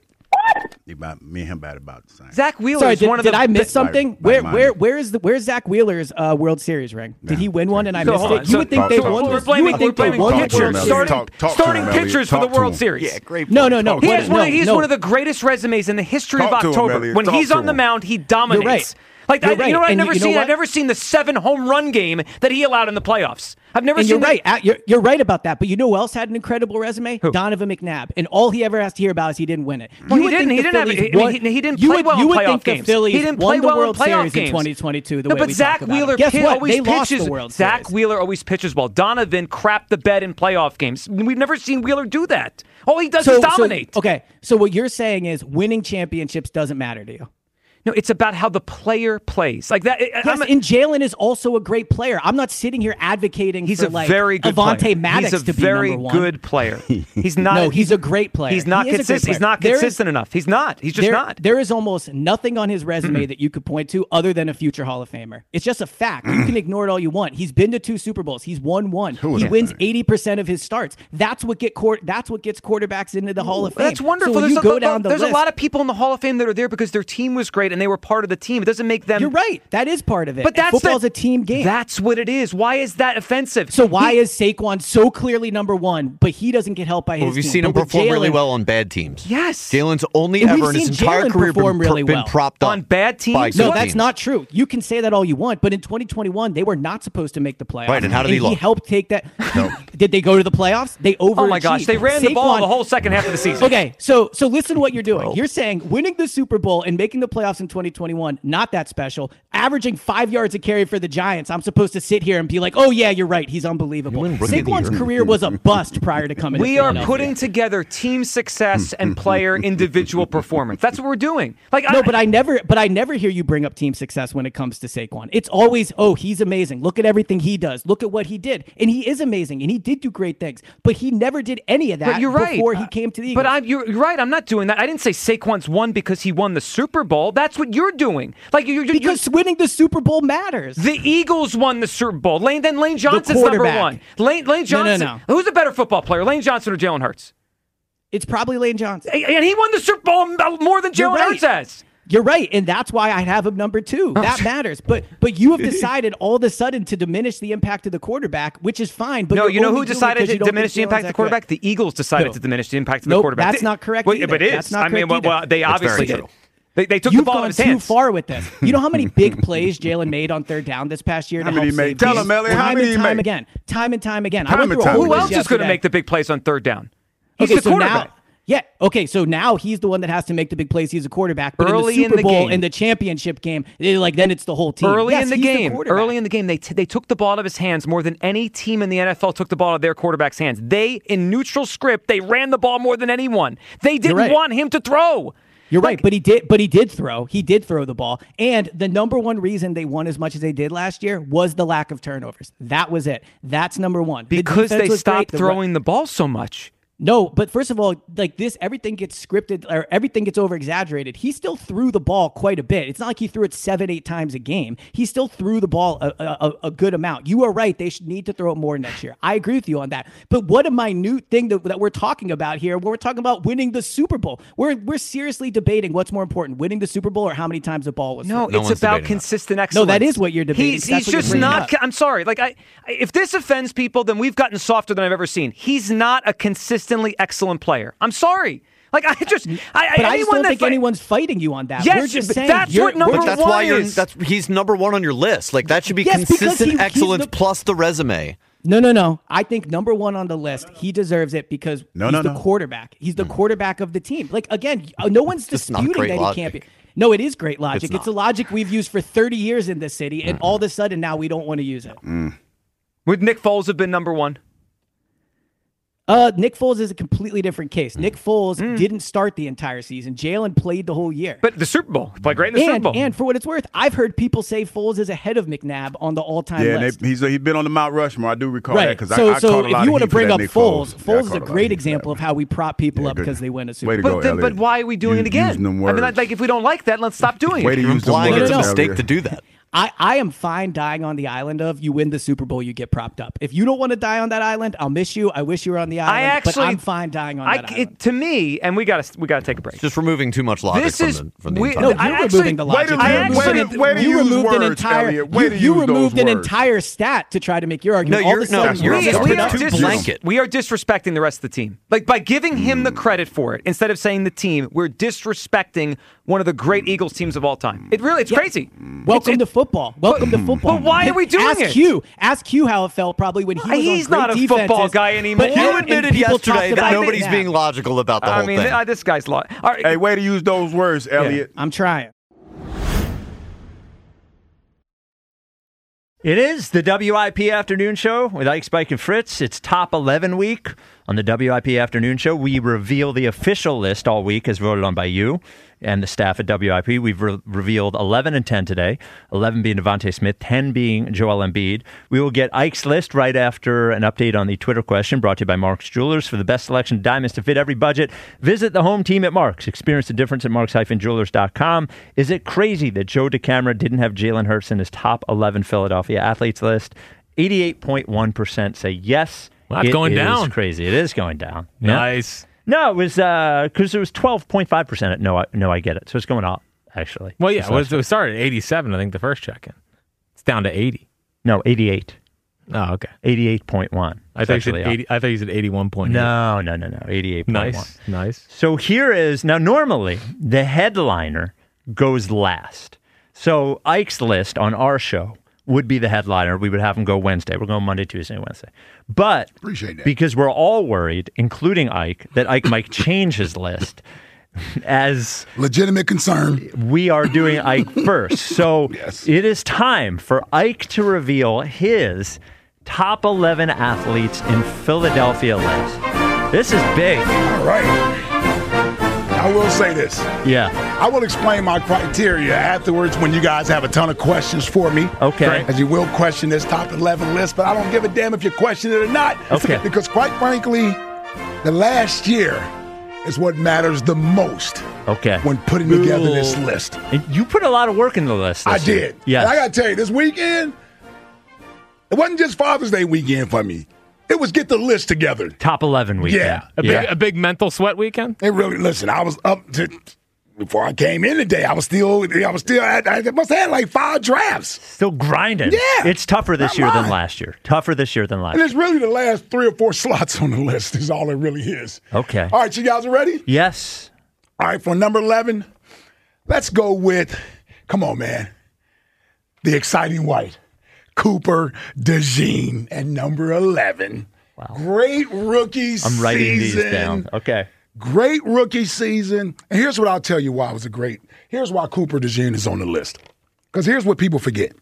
Me and him about the same. Zach Wheeler is one of the... Did I miss something? Where's Zach Wheeler's World Series ring? Did he win one and I missed it? You would think they won this. We're blaming pitchers, starting pitchers for the World Series. Yeah, great. No. He's one of the greatest resumes in the history of October. When he's on the mound, he dominates. You're right. Like, you know what I've never seen? I've never seen the 7 home run game that he allowed in the playoffs. I've never seen that. You're right about that. But you know who else had an incredible resume? Who? Donovan McNabb. And all he ever has to hear about is he didn't win it. Well, he didn't play well in playoff games. The Phillies he didn't play well in playoff games in 2022. But Zach Wheeler always pitches. Zach Wheeler always pitches well. Donovan crapped the bed in playoff games. We've never seen Wheeler do that. All he does is dominate. So what you're saying is winning championships doesn't matter to you. No, it's about how the player plays. Like that. Yes, and Jalen is also a great player. I'm not sitting here advocating for very good Avonte Maddox to be very number 1. Good player. He's not. No, he's a great player. He's not consistent. He's not consistent enough. He's not. He's just not. There is almost nothing on his resume that you could point to other than a future Hall of Famer. It's just a fact. You can ignore it all you want. He's been to 2 Super Bowls. He's won 1. He wins 80% of his starts. That's what gets quarterbacks into the Hall of Fame. That's wonderful. So There's a lot of people in the Hall of Fame that are there because their team was great played and they were part of the team. It doesn't make them. You're right. That is part of it. But football's a team game. That's what it is. Why is that offensive? So why is Saquon so clearly number one, but he doesn't get help by his team? We've seen him perform really well on bad teams. Yes. Jalen's only ever in his entire career been propped up on bad teams. No, that's not true. You can say that all you want, but in 2021, they were not supposed to make the playoffs. Right, and how did he look? He helped take that. No. Did they go to the playoffs? They overachieved. Oh my gosh, they ran the ball the whole second half of the season. Okay, so listen to what you're doing. You're saying winning the Super Bowl and making the playoffs in 2021, not that special. Averaging 5 yards a carry for the Giants, I'm supposed to sit here and be like, oh yeah, you're right. He's unbelievable. Saquon's career was a bust prior to coming. We are putting together team success and player individual performance. That's what we're doing. But I never hear you bring up team success when it comes to Saquon. It's always, oh, he's amazing. Look at everything he does. Look at what he did, and he is amazing, and he did do great things. But he never did any of that before he came to the Eagles. But you're right. I'm not doing that. I didn't say Saquon's won because he won the Super Bowl. That's what you're doing. Because winning the Super Bowl matters. The Eagles won the Super Bowl. Lane Johnson's number one. Lane Johnson. No. Who's a better football player, Lane Johnson or Jalen Hurts? It's probably Lane Johnson. And he won the Super Bowl more than Jalen Hurts has. You're right, and that's why I have him number 2. That matters. But you have decided all of a sudden to diminish the impact of the quarterback, which is fine. But no, you know who decided to diminish the impact of the quarterback? The Eagles decided to diminish the impact of the quarterback. That's not correct. But it is. That's not correct well, they obviously did. They took You've the ball out of his hands. You've gone too far with this. You know how many big plays Jalen made on third down this past year? How many he made? Tell him, Ellie. How many he made? Time and time again. Who else is going to make the big plays on third down? He's the quarterback. So now he's the one that has to make the big plays. He's a quarterback. But early in the Super Bowl, in the championship game, then it's the whole team. Early in the game, they took the ball out of his hands more than any team in the NFL took the ball out of their quarterback's hands. They, in neutral script, they ran the ball more than anyone. They didn't want him to throw. You're right, but he did throw. He did throw the ball. And the number one reason they won as much as they did last year was the lack of turnovers. That was it. That's number one. Because they stopped throwing the ball so much. No, but first of all, everything gets scripted or everything gets over-exaggerated. He still threw the ball quite a bit. It's not like he threw it 7-8 times a game. He still threw the ball a good amount. You are right. They should need to throw it more next year. I agree with you on that. But what a minute thing that we're talking about here. We're talking about winning the Super Bowl. We're seriously debating what's more important, winning the Super Bowl or how many times the ball was thrown. No, it's about consistent excellence. No, that is what you're debating. He's just not. I'm sorry. If this offends people, then we've gotten softer than I've ever seen. He's not a consistently excellent player. I'm sorry. I just don't think anyone's fighting you on that. Yes, we're just saying that's what number one that's why is. He's number one on your list. That should be consistent excellence plus the resume. No. I think number one on the list, he deserves it because he's the quarterback. He's the quarterback of the team. Again, no one's disputing that he can't be. No, it is great logic. It's a logic we've used for 30 years in this city, and all of a sudden now we don't want to use it. Would Nick Foles have been number one? Nick Foles is a completely different case. Nick Foles didn't start the entire season. Jalen played the whole year. But the Super Bowl. He played great in the Super Bowl. And for what it's worth, I've heard people say Foles is ahead of McNabb on the all-time list. He's been on the Mount Rushmore. I do recall that because so I caught a lot if you want to bring up Foles, Foles is a great example of how we prop people up because they win a Super Bowl. But why are we doing it again? If we don't like that, let's stop doing it. Way to use them words. It's a mistake to do that. I am fine dying on the island of you win the Super Bowl, you get propped up. If you don't want to die on that island, I'll miss you. I wish you were on the island, but I'm fine dying on that island. To me, and we got to take a break. It's just removing too much logic from the entire. No, you're removing the logic. You removed an entire stat to try to make your argument. You're too blanket. We are disrespecting the rest of the team. By giving him the credit for it instead of saying the team, we're disrespecting one of the great Eagles teams of all time. It's crazy. Welcome to football. Welcome to football. But why are we doing it? Ask Q how it felt probably when he was He's on great not a defenses, football guy anymore. But you admitted yesterday that nobody's being logical about the whole thing. This guy's Right. Hey, way to use those words, Elliot. I'm trying. It is the WIP Afternoon Show with Ike, Spike, and Fritz. It's top 11 week. On the WIP Afternoon Show, we reveal the official list all week as voted on by you and the staff at WIP. We've revealed 11 and 10 today, 11 being Devontae Smith, 10 being Joel Embiid. We will get Ike's list right after an update on the Twitter question brought to you by Mark's Jewelers. For the best selection of diamonds to fit every budget, visit the home team at Mark's. Experience the difference at marks-jewelers.com. Is it crazy that Joe DeCamara didn't have Jalen Hurts in his top 11 Philadelphia athletes list? 88.1% say yes. Well, that's going down. It is crazy. It is going down. Nice. No, it was because it was 12.5% at no, I get it. So it's going up. actually. Well, yeah, it started at 87, I think, the first check-in. It's down to 80. No, 88. Oh, okay. 88.1. I thought you said 81.8. No, 88.1. Nice. So here is, now normally the headliner goes last. So Ike's list on our show would be the headliner. We would have him go Wednesday. We're going Monday, Tuesday, Wednesday. But appreciate that. Because we're all worried, including Ike, that Ike might change his list. As legitimate concern, we are doing Ike first. So It is time for Ike to reveal his top 11 athletes in Philadelphia list. This is big. All right. I will say this. Yeah. I will explain my criteria afterwards when you guys have a ton of questions for me. Okay. As you will question this top 11 list, but I don't give a damn if you question it or not. Okay. Because quite frankly, the last year is what matters the most. Okay. When putting together this list. And you put a lot of work in the list this year. did. Yes. And I got to tell you, this weekend, it wasn't just Father's Day weekend for me. It was get the list together. Top 11 weekend. Yeah. A big mental sweat weekend? It really, listen, I was up to, before I came in today, I must have had like 5 drafts. Still grinding. Yeah. It's tougher this year than last year. And it's really the last 3 or 4 slots on the list is all it really is. Okay. All right, you guys are ready? Yes. All right, for number 11, let's go with, come on, man, the exciting white. Cooper DeJean at number 11. Wow. Great rookie season. I'm writing these down. Okay. Great rookie season. And here's what I'll tell you why it was here's why Cooper DeJean is on the list. Because here's what people forget.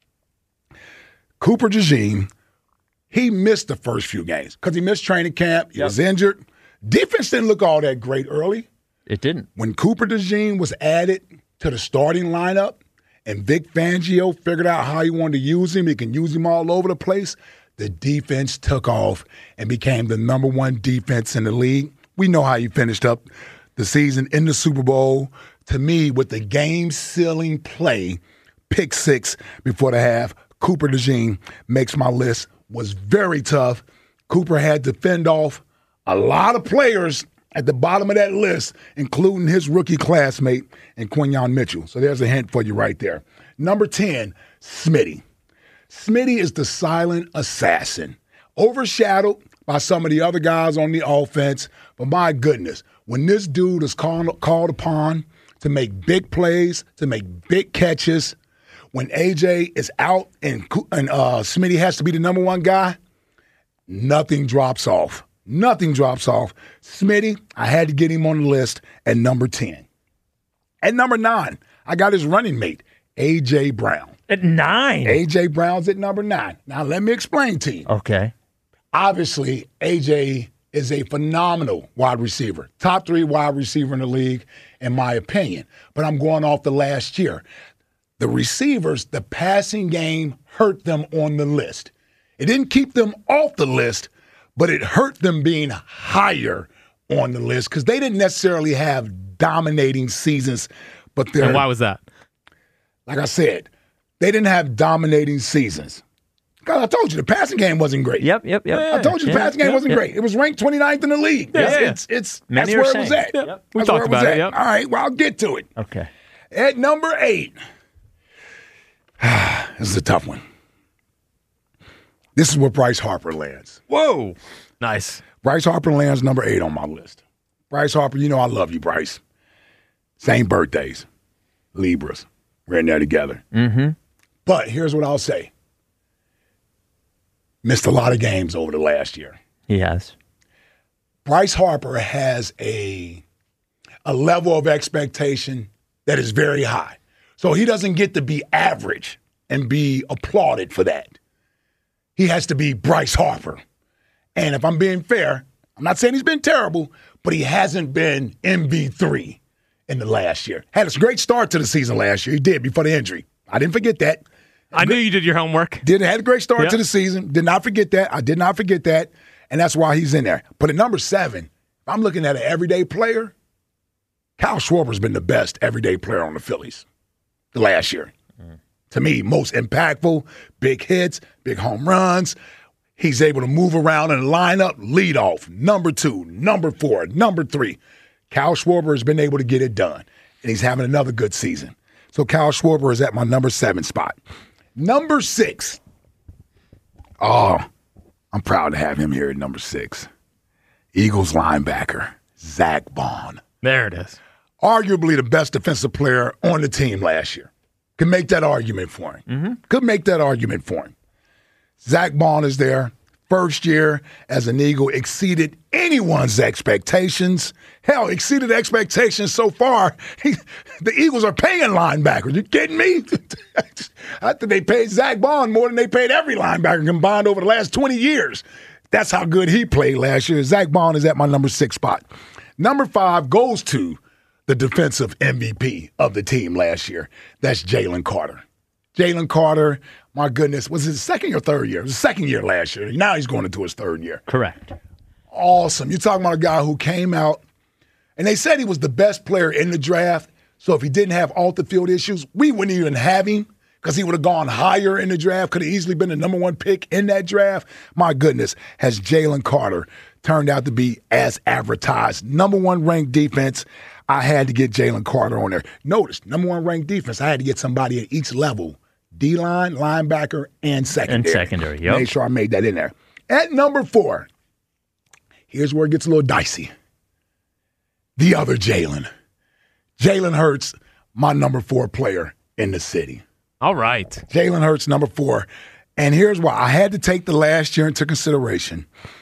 Cooper DeJean, he missed the first few games because he missed training camp. He was injured. Defense didn't look all that great early. It didn't. When Cooper DeJean was added to the starting lineup, and Vic Fangio figured out how he wanted to use him. He can use him all over the place. The defense took off and became the number 1 defense in the league. We know how he finished up the season in the Super Bowl. To me, with the game-sealing play, pick 6 before the half, Cooper DeJean makes my list. Was very tough. Cooper had to fend off a lot of players at the bottom of that list, including his rookie classmate and Quinyon Mitchell. So there's a hint for you right there. Number 10, Smitty. Smitty is the silent assassin, overshadowed by some of the other guys on the offense. But my goodness, when this dude is called upon to make big plays, to make big catches, when AJ is out and Smitty has to be the number 1 guy, nothing drops off. Nothing drops off. Smitty, I had to get him on the list at number 10. At number 9, I got his running mate, A.J. Brown. At 9? A.J. Brown's at number 9. Now, let me explain to you. Okay. Obviously, A.J. is a phenomenal wide receiver. Top 3 wide receiver in the league, in my opinion. But I'm going off the last year. The receivers, the passing game hurt them on the list. It didn't keep them off the list, but it hurt them being higher on the list because they didn't necessarily have dominating seasons. And why was that? Like I said, they didn't have dominating seasons. God, I told you, the passing game wasn't great. Yep. I told you the passing game wasn't great. It was ranked 29th in the league. That's where it was at. Yep. We talked about it. Yep. All right, well, I'll get to it. Okay. At number 8, this is a tough one. This is where Bryce Harper lands. Whoa. Nice. Bryce Harper lands number 8 on my list. Bryce Harper, you know I love you, Bryce. Same birthdays. Libras. We're in there together. Mm-hmm. But here's what I'll say. Missed a lot of games over the last year. He has. Bryce Harper has a level of expectation that is very high. So he doesn't get to be average and be applauded for that. He has to be Bryce Harper. And if I'm being fair, I'm not saying he's been terrible, but he hasn't been MV3 in the last year. Had a great start to the season last year. He did before the injury. I didn't forget that. I knew you did your homework. Had a great start to the season. Did not forget that. I did not forget that. And that's why he's in there. But at number 7, if I'm looking at an everyday player, Kyle Schwarber's been the best everyday player on the Phillies the last year. To me, most impactful, big hits, big home runs. He's able to move around in the lineup, lead off, number 2, number 4, number 3. Kyle Schwarber has been able to get it done. and he's having another good season. So Kyle Schwarber is at my number 7 spot. Number 6. Oh, I'm proud to have him here at number 6. Eagles linebacker, Zach Bond. There it is. Arguably the best defensive player on the team last year. Could make that argument for him. Mm-hmm. Could make that argument for him. Zach Bond is there. First year as an Eagle, exceeded anyone's expectations. Hell, exceeded expectations so far. The Eagles are paying linebackers. You kidding me? I think they paid Zach Bond more than they paid every linebacker combined over the last 20 years. That's how good he played last year. Zach Bond is at my number 6 spot. Number 5 goes to the defensive MVP of the team last year. That's Jalen Carter. Jalen Carter, my goodness, was his second or third year? It was his second year last year. Now he's going into his third year. Correct. Awesome. You're talking about a guy who came out, and they said he was the best player in the draft. So if he didn't have off-the-field issues, we wouldn't even have him because he would have gone higher in the draft, could have easily been the number 1 pick in that draft. My goodness, has Jalen Carter turned out to be as advertised. Number 1 ranked defense. I had to get Jalen Carter on there. Notice, number 1 ranked defense, I had to get somebody at each level. D-line, linebacker, and secondary. Yep. Make sure I made that in there. At number 4, here's where it gets a little dicey. The other Jalen. Jalen Hurts, my number 4 player in the city. All right. Jalen Hurts, number 4. And here's why. I had to take the last year into consideration.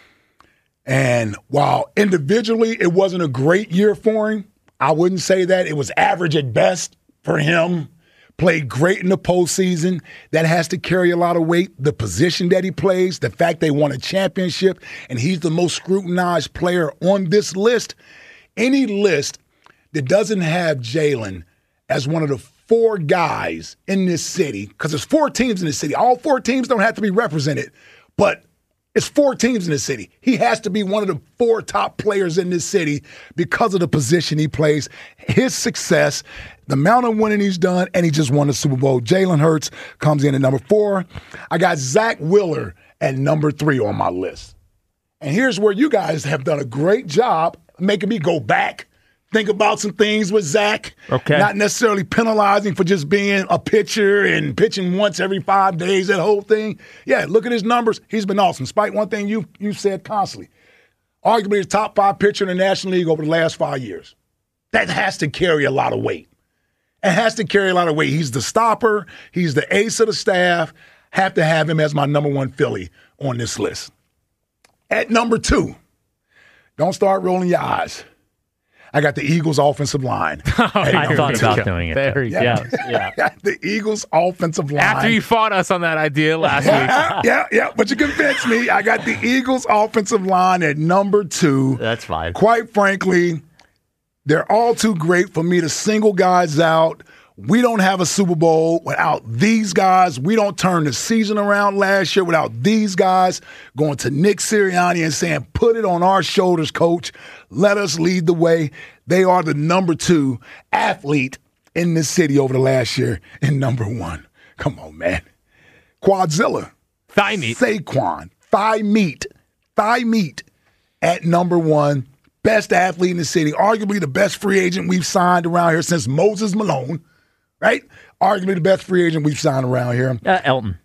And while individually it wasn't a great year for him, I wouldn't say that. It was average at best for him. Played great in the postseason. That has to carry a lot of weight. The position that he plays, the fact they won a championship, and he's the most scrutinized player on this list. Any list that doesn't have Jalen as one of the 4 guys in this city, because there's 4 teams in the city. All 4 teams don't have to be represented, but it's 4 teams in the city. He has to be one of the 4 top players in this city because of the position he plays, his success, the amount of winning he's done, and he just won the Super Bowl. Jalen Hurts comes in at number 4. I got Zach Wheeler at number 3 on my list. And here's where you guys have done a great job making me go back, think about some things with Zach. Okay. Not necessarily penalizing for just being a pitcher and pitching once every 5 days, that whole thing. Yeah, look at his numbers. He's been awesome. Despite one thing you said constantly. Arguably the top 5 pitcher in the National League over the last 5 years. That has to carry a lot of weight. It has to carry a lot of weight. He's the stopper. He's the ace of the staff. Have to have him as my number 1 Philly on this list. At number 2, don't start rolling your eyes. I got the Eagles' offensive line. I thought about doing it. There you go. Yeah. The Eagles' offensive line. After you fought us on that idea last week. Yeah. But you convinced me. I got the Eagles' offensive line at number 2. That's fine. Quite frankly, they're all too great for me to single guys out. We don't have a Super Bowl without these guys. We don't turn the season around last year without these guys going to Nick Sirianni and saying, put it on our shoulders, coach. Let us lead the way. They are the number 2 athlete in this city over the last year and number 1. Come on, man. Quadzilla. Thigh meat. Saquon. Thigh meat at number 1. Best athlete in the city. Arguably the best free agent we've signed around here since Moses Malone. Right? Arguably the best free agent we've signed around here. Elton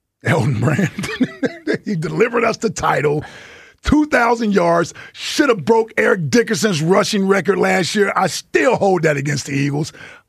Brand. He delivered us the title. 2,000 yards. Should have broke Eric Dickerson's rushing record last year. I still hold that against the Eagles.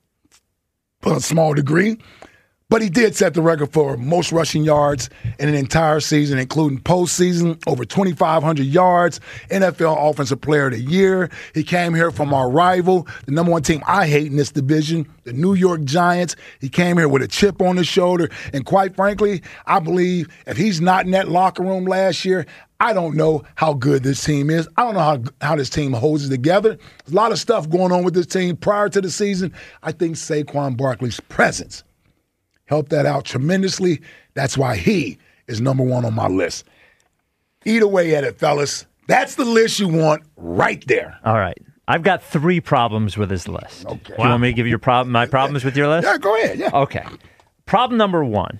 To a small degree. But he did set the record for most rushing yards in an entire season, including postseason, over 2,500 yards, NFL Offensive Player of the Year. He came here from our rival, the number 1 team I hate in this division, the New York Giants. He came here with a chip on his shoulder. And quite frankly, I believe if he's not in that locker room last year, I don't know how good this team is. I don't know how this team holds it together. There's a lot of stuff going on with this team prior to the season. I think Saquon Barkley's presence helped that out tremendously. That's why he is number 1 on my list. Eat away at it, fellas. That's the list you want right there. All right. I've got 3 problems with his list. Okay. Do you want me to give you my problems with your list? Yeah, go ahead. Yeah. Okay. Problem number 1.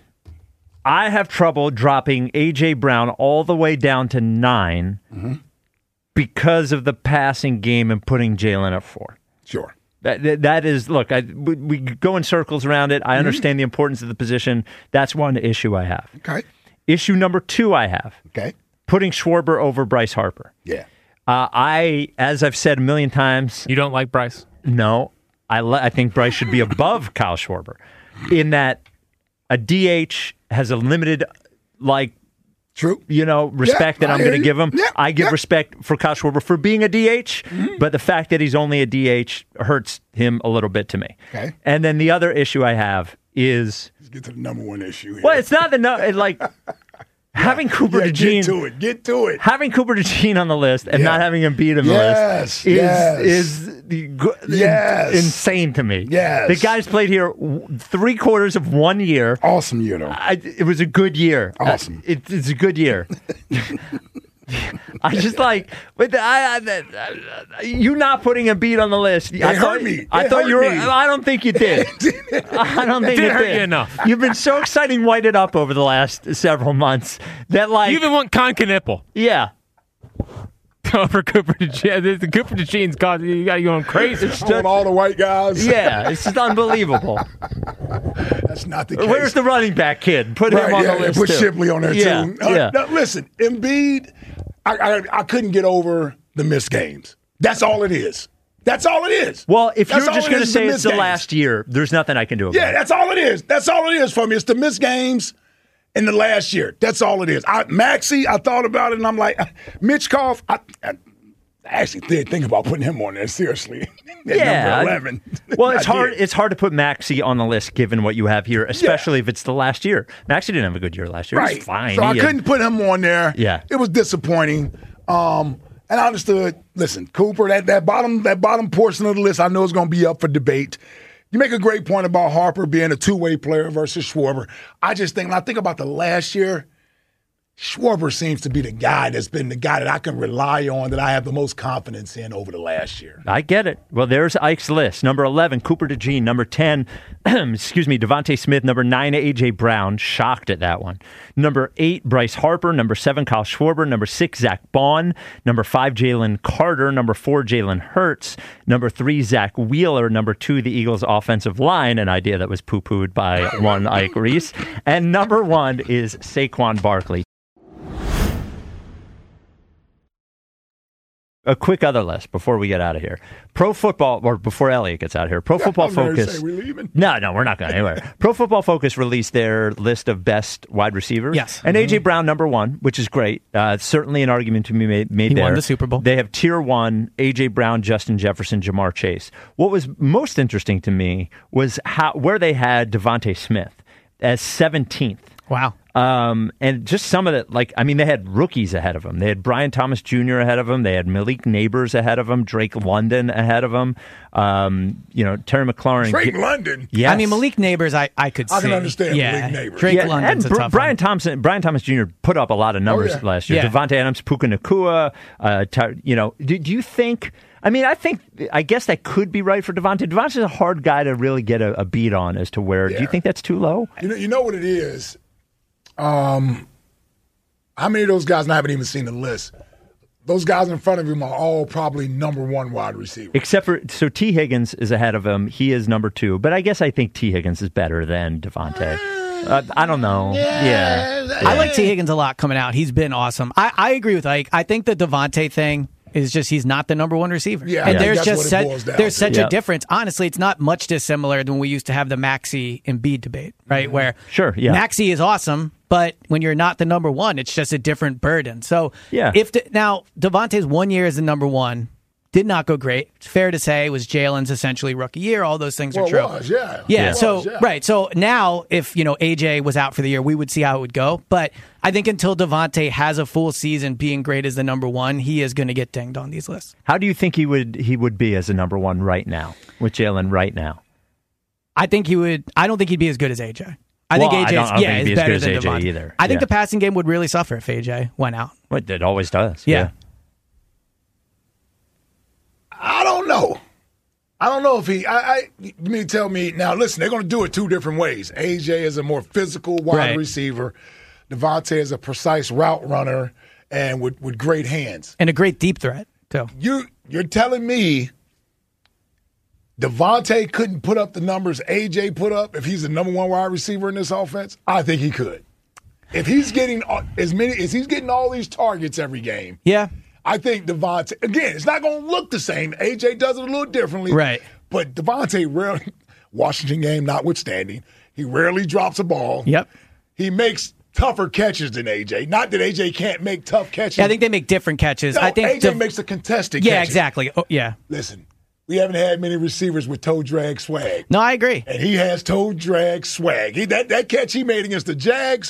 I have trouble dropping A.J. Brown all the way down to 9 because of the passing game and putting Jalen at 4. Sure. That is, look, we go in circles around it. I understand the importance of the position. That's one issue I have. Okay. Issue number 2 I have. Okay. Putting Schwarber over Bryce Harper. Yeah. As I've said a million times. You don't like Bryce? No. I think Bryce should be above Kyle Schwarber in that a DH has a limited, true, respect that I'm going to give him. Yeah, I give respect for Kyle Schwarber for being a DH, but the fact that he's only a DH hurts him a little bit to me. Okay. And then the other issue I have is... Let's get to the number one issue here. Well, it's not having Cooper DeJean... Get to it. Having Cooper DeJean on the list and not having Embiid on the list is insane to me. Yes. The guy's played here 3/4 of 1 year. Awesome year, though. It was a good year. Awesome. It's a good year. I just you not putting Embiid on the list. It hurt me. I don't think you did. I don't think it you hurt did. you enough. You've been so exciting whited up over the last several months that you even want Con Knipple. Yeah. Over Cooper DeJean. The Cooper DeJean's got you going crazy. It's just all the white guys. Yeah, it's just unbelievable. That's not the case. Where's the running back kid? Put him on the list. Put too. Shipley on there too. Yeah. Now, listen, Embiid, I couldn't get over the missed games. That's all it is. That's all it is. Well, if That's you're just going to say it's the games. last year, there's nothing I can do about it. Yeah, that's all it is. That's all it is for me. It's the missed games in the last year. That's all it is. Maxey, I thought about it, and I'm like, Mitchkoff, I actually did think about putting him on there, seriously. Number 11. Well, it's hard. It's hard to put Maxey on the list given what you have here, especially if it's the last year. Maxey didn't have a good year last year. Right. He was fine. So I couldn't put him on there. Yeah. It was disappointing. And I understood, listen, Cooper, that bottom portion of the list I know is going to be up for debate. You make a great point about Harper being a two-way player versus Schwarber. I just think, when I think about the last year, Schwarber seems to be the guy that's been the guy that I can rely on, that I have the most confidence in over the last year. I get it. Well, there's Ike's list. Number 11, Cooper DeJean. Number 10, Devontae Smith. Number 9, A.J. Brown. Shocked at that one. Number 8, Bryce Harper. Number 7, Kyle Schwarber. Number 6, Zach Bond. Number 5, Jalen Carter. Number 4, Jalen Hurts. Number 3, Zach Wheeler. Number 2, the Eagles' offensive line, an idea that was poo-pooed by one Ike Reese. And number 1 is Saquon Barkley. A quick other list before we get out of here. Pro Football, or before Elliot gets out of here. Pro Football Focus. We're leaving. No, we're not going anywhere. Pro Football Focus released their list of best wide receivers. Yes. And A.J. Brown, number 1, which is great. Certainly an argument to be made he there. Won the Super Bowl. They have Tier 1, A.J. Brown, Justin Jefferson, Jamar Chase. What was most interesting to me was where they had Devontae Smith as 17th. Wow. And just some of it, they had rookies ahead of him. They had Brian Thomas Jr. ahead of him. They had Malik Neighbors ahead of him. Drake London ahead of him. Terry McLaurin. Drake London? Yes. I mean, Malik Neighbors, I could see. I can understand Malik Neighbors. Drake London's a tough Brian Thomas Jr. put up a lot of numbers last year. Yeah. Devontae Adams, Puka Nacua. Do you think... I guess that could be right for Devontae. Devontae's a hard guy to really get a beat on as to where... Do you think that's too low? You know what it is? How many of those guys, and I haven't even seen the list, those guys in front of him are all probably number 1 wide receiver. Except for, T. Higgins is ahead of him. He is number 2. But I guess I think T. Higgins is better than Devontae. I don't know. Yeah. I like T. Higgins a lot coming out. He's been awesome. I agree with Ike. I think the Devontae thing is just he's not the number 1 receiver. Yeah, and there's just such a difference. Honestly, it's not much dissimilar than when we used to have the Maxey Embiid debate, right? Where Maxey is awesome, but when you're not the number 1, it's just a different burden. So now Devontae's 1 year as the number 1 did not go great. It's fair to say it was Jalen's essentially rookie year. All those things are true. It was, yeah. Yeah. Right. So now, if AJ was out for the year, we would see how it would go. But I think until Devontae has a full season being great as the number 1, he is going to get dinged on these lists. How do you think he would be as a number 1 right now with Jalen right now? I think he would. I don't think he'd be as good as AJ. I think AJ is better than Devontae either. I think the passing game would really suffer if AJ went out. Well, it always does. Yeah. I don't know. I don't know if you mean to tell me, now listen, they're going to do it 2 different ways. AJ is a more physical wide receiver. Devontae is a precise route runner and with great hands. And a great deep threat, too. You're telling me Devontae couldn't put up the numbers A.J. put up if he's the number one wide receiver in this offense, I think he could. If he's getting all these targets every game, yeah, I think Devontae, again, it's not going to look the same. A.J. does it a little differently. Right. But Devontae rarely, Washington game notwithstanding, he rarely drops a ball. Yep. He makes tougher catches than A.J. Not that A.J. can't make tough catches. Yeah, I think they make different catches. No, I think A.J. makes the contested Yeah, catches. exactly. Oh, yeah. Listen, we haven't had many receivers with toe drag swag. No, I agree. And he has toe drag swag. That catch he made against the Jags,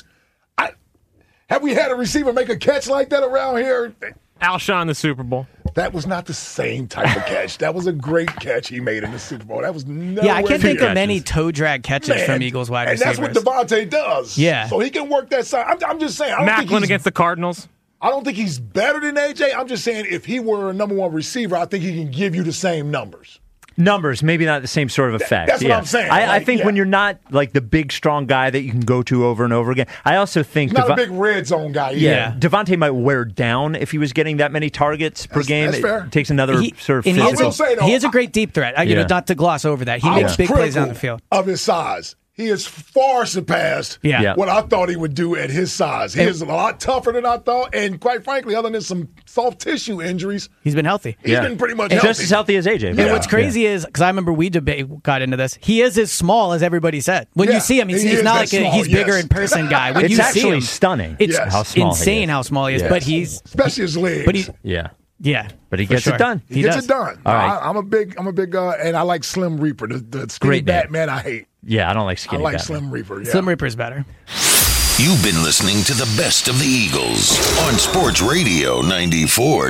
have we had a receiver make a catch like that around here? Alshon in the Super Bowl. That was not the same type of catch. That was a great catch he made in the Super Bowl. That was nowhere Yeah, I can't think near. of many toe drag catches from Eagles wide receivers. And that's what Devontae does. Yeah. So he can work that side. I'm just saying. Macklin against the Cardinals. I don't think he's better than A.J. I'm just saying if he were a number one receiver, I think he can give you the same numbers. Numbers, maybe not the same sort of effect. That's what I'm saying. I think when you're not like the big, strong guy that you can go to over and over again, I also think he's not a big red zone guy either. Yeah, Devontae might wear down if he was getting that many targets per game. That's fair. It takes another sort of And physical. he is a great deep threat. Not to gloss over that. He makes big plays on the field. Of his size. He has far surpassed what I thought he would do at his size. He is a lot tougher than I thought, and quite frankly, other than some soft tissue injuries, he's been healthy. He's been pretty much healthy. Just as healthy as AJ. And what's crazy is, because I remember we got into this, he is as small as everybody said. When you see him, he's not like he's bigger in person guy. When It's you see actually him, stunning It's how small insane he is. how small he is, but he's especially his legs. But he's yeah. But he gets it done. He gets it done. All right. I'm a big and I like Slim Reaper. The skinny Great name. Batman I hate. Yeah, I don't like I skinny like Batman. Slim Reaper. Yeah. Slim Reaper's better. You've been listening to the best of the Eagles on Sports Radio 94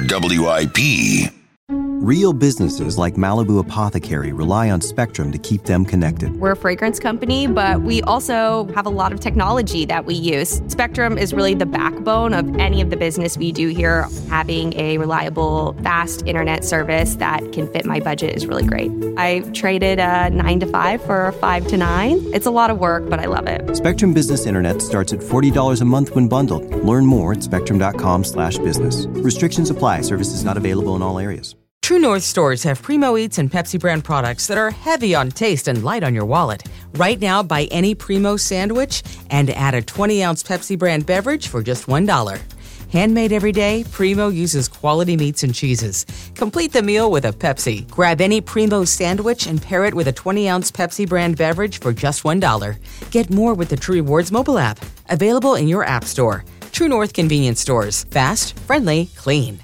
WIP. Real businesses like Malibu Apothecary rely on Spectrum to keep them connected. We're a fragrance company, but we also have a lot of technology that we use. Spectrum is really the backbone of any of the business we do here. Having a reliable, fast internet service that can fit my budget is really great. I traded a 9 to 5 for a 5 to 9. It's a lot of work, but I love it. Spectrum Business Internet starts at $40 a month when bundled. Learn more at spectrum.com/business. Restrictions apply. Services not available in all areas. True North stores have Primo Eats and Pepsi brand products that are heavy on taste and light on your wallet. Right now, buy any Primo sandwich and add a 20-ounce Pepsi brand beverage for just $1. Handmade every day, Primo uses quality meats and cheeses. Complete the meal with a Pepsi. Grab any Primo sandwich and pair it with a 20-ounce Pepsi brand beverage for just $1. Get more with the True Rewards mobile app. Available in your app store. True North convenience stores. Fast, friendly, clean.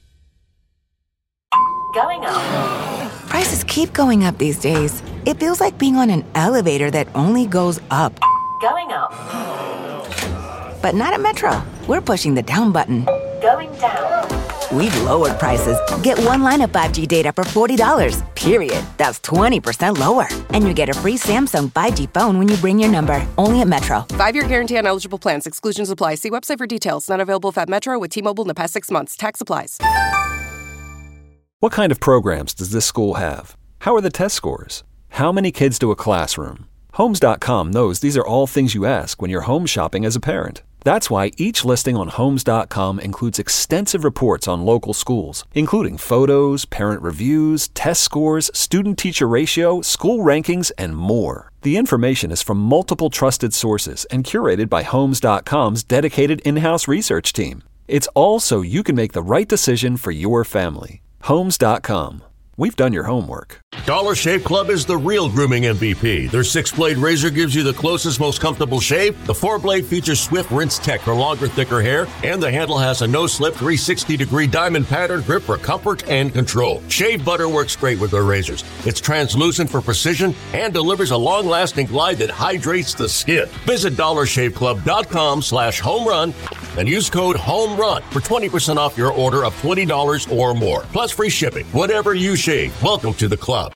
Going up. Prices keep going up these days. It feels like being on an elevator that only goes up. Going up. But not at Metro. We're pushing the down button. Going down. We've lowered prices. Get one line of 5G data for $40, period. That's 20% lower. And you get a free Samsung 5G phone when you bring your number. Only at Metro. 5-year guarantee on eligible plans. Exclusions apply. See website for details. Not available if at Metro with T-Mobile in the past 6 months. Tax applies. What kind of programs does this school have? How are the test scores? How many kids to a classroom? Homes.com knows these are all things you ask when you're home shopping as a parent. That's why each listing on Homes.com includes extensive reports on local schools, including photos, parent reviews, test scores, student-teacher ratio, school rankings, and more. The information is from multiple trusted sources and curated by Homes.com's dedicated in-house research team. It's all so you can make the right decision for your family. Homes.com. We've done your homework. Dollar Shave Club is the real grooming MVP. Their 6-blade razor gives you the closest, most comfortable shave. The 4-blade features swift rinse tech for longer, thicker hair. And the handle has a no-slip 360-degree diamond pattern grip for comfort and control. Shave butter works great with their razors. It's translucent for precision and delivers a long-lasting glide that hydrates the skin. Visit DollarShaveClub.com/homerun and use code HOMERUN for 20% off your order of $20 or more. Plus free shipping. Whatever you shave, welcome to the club.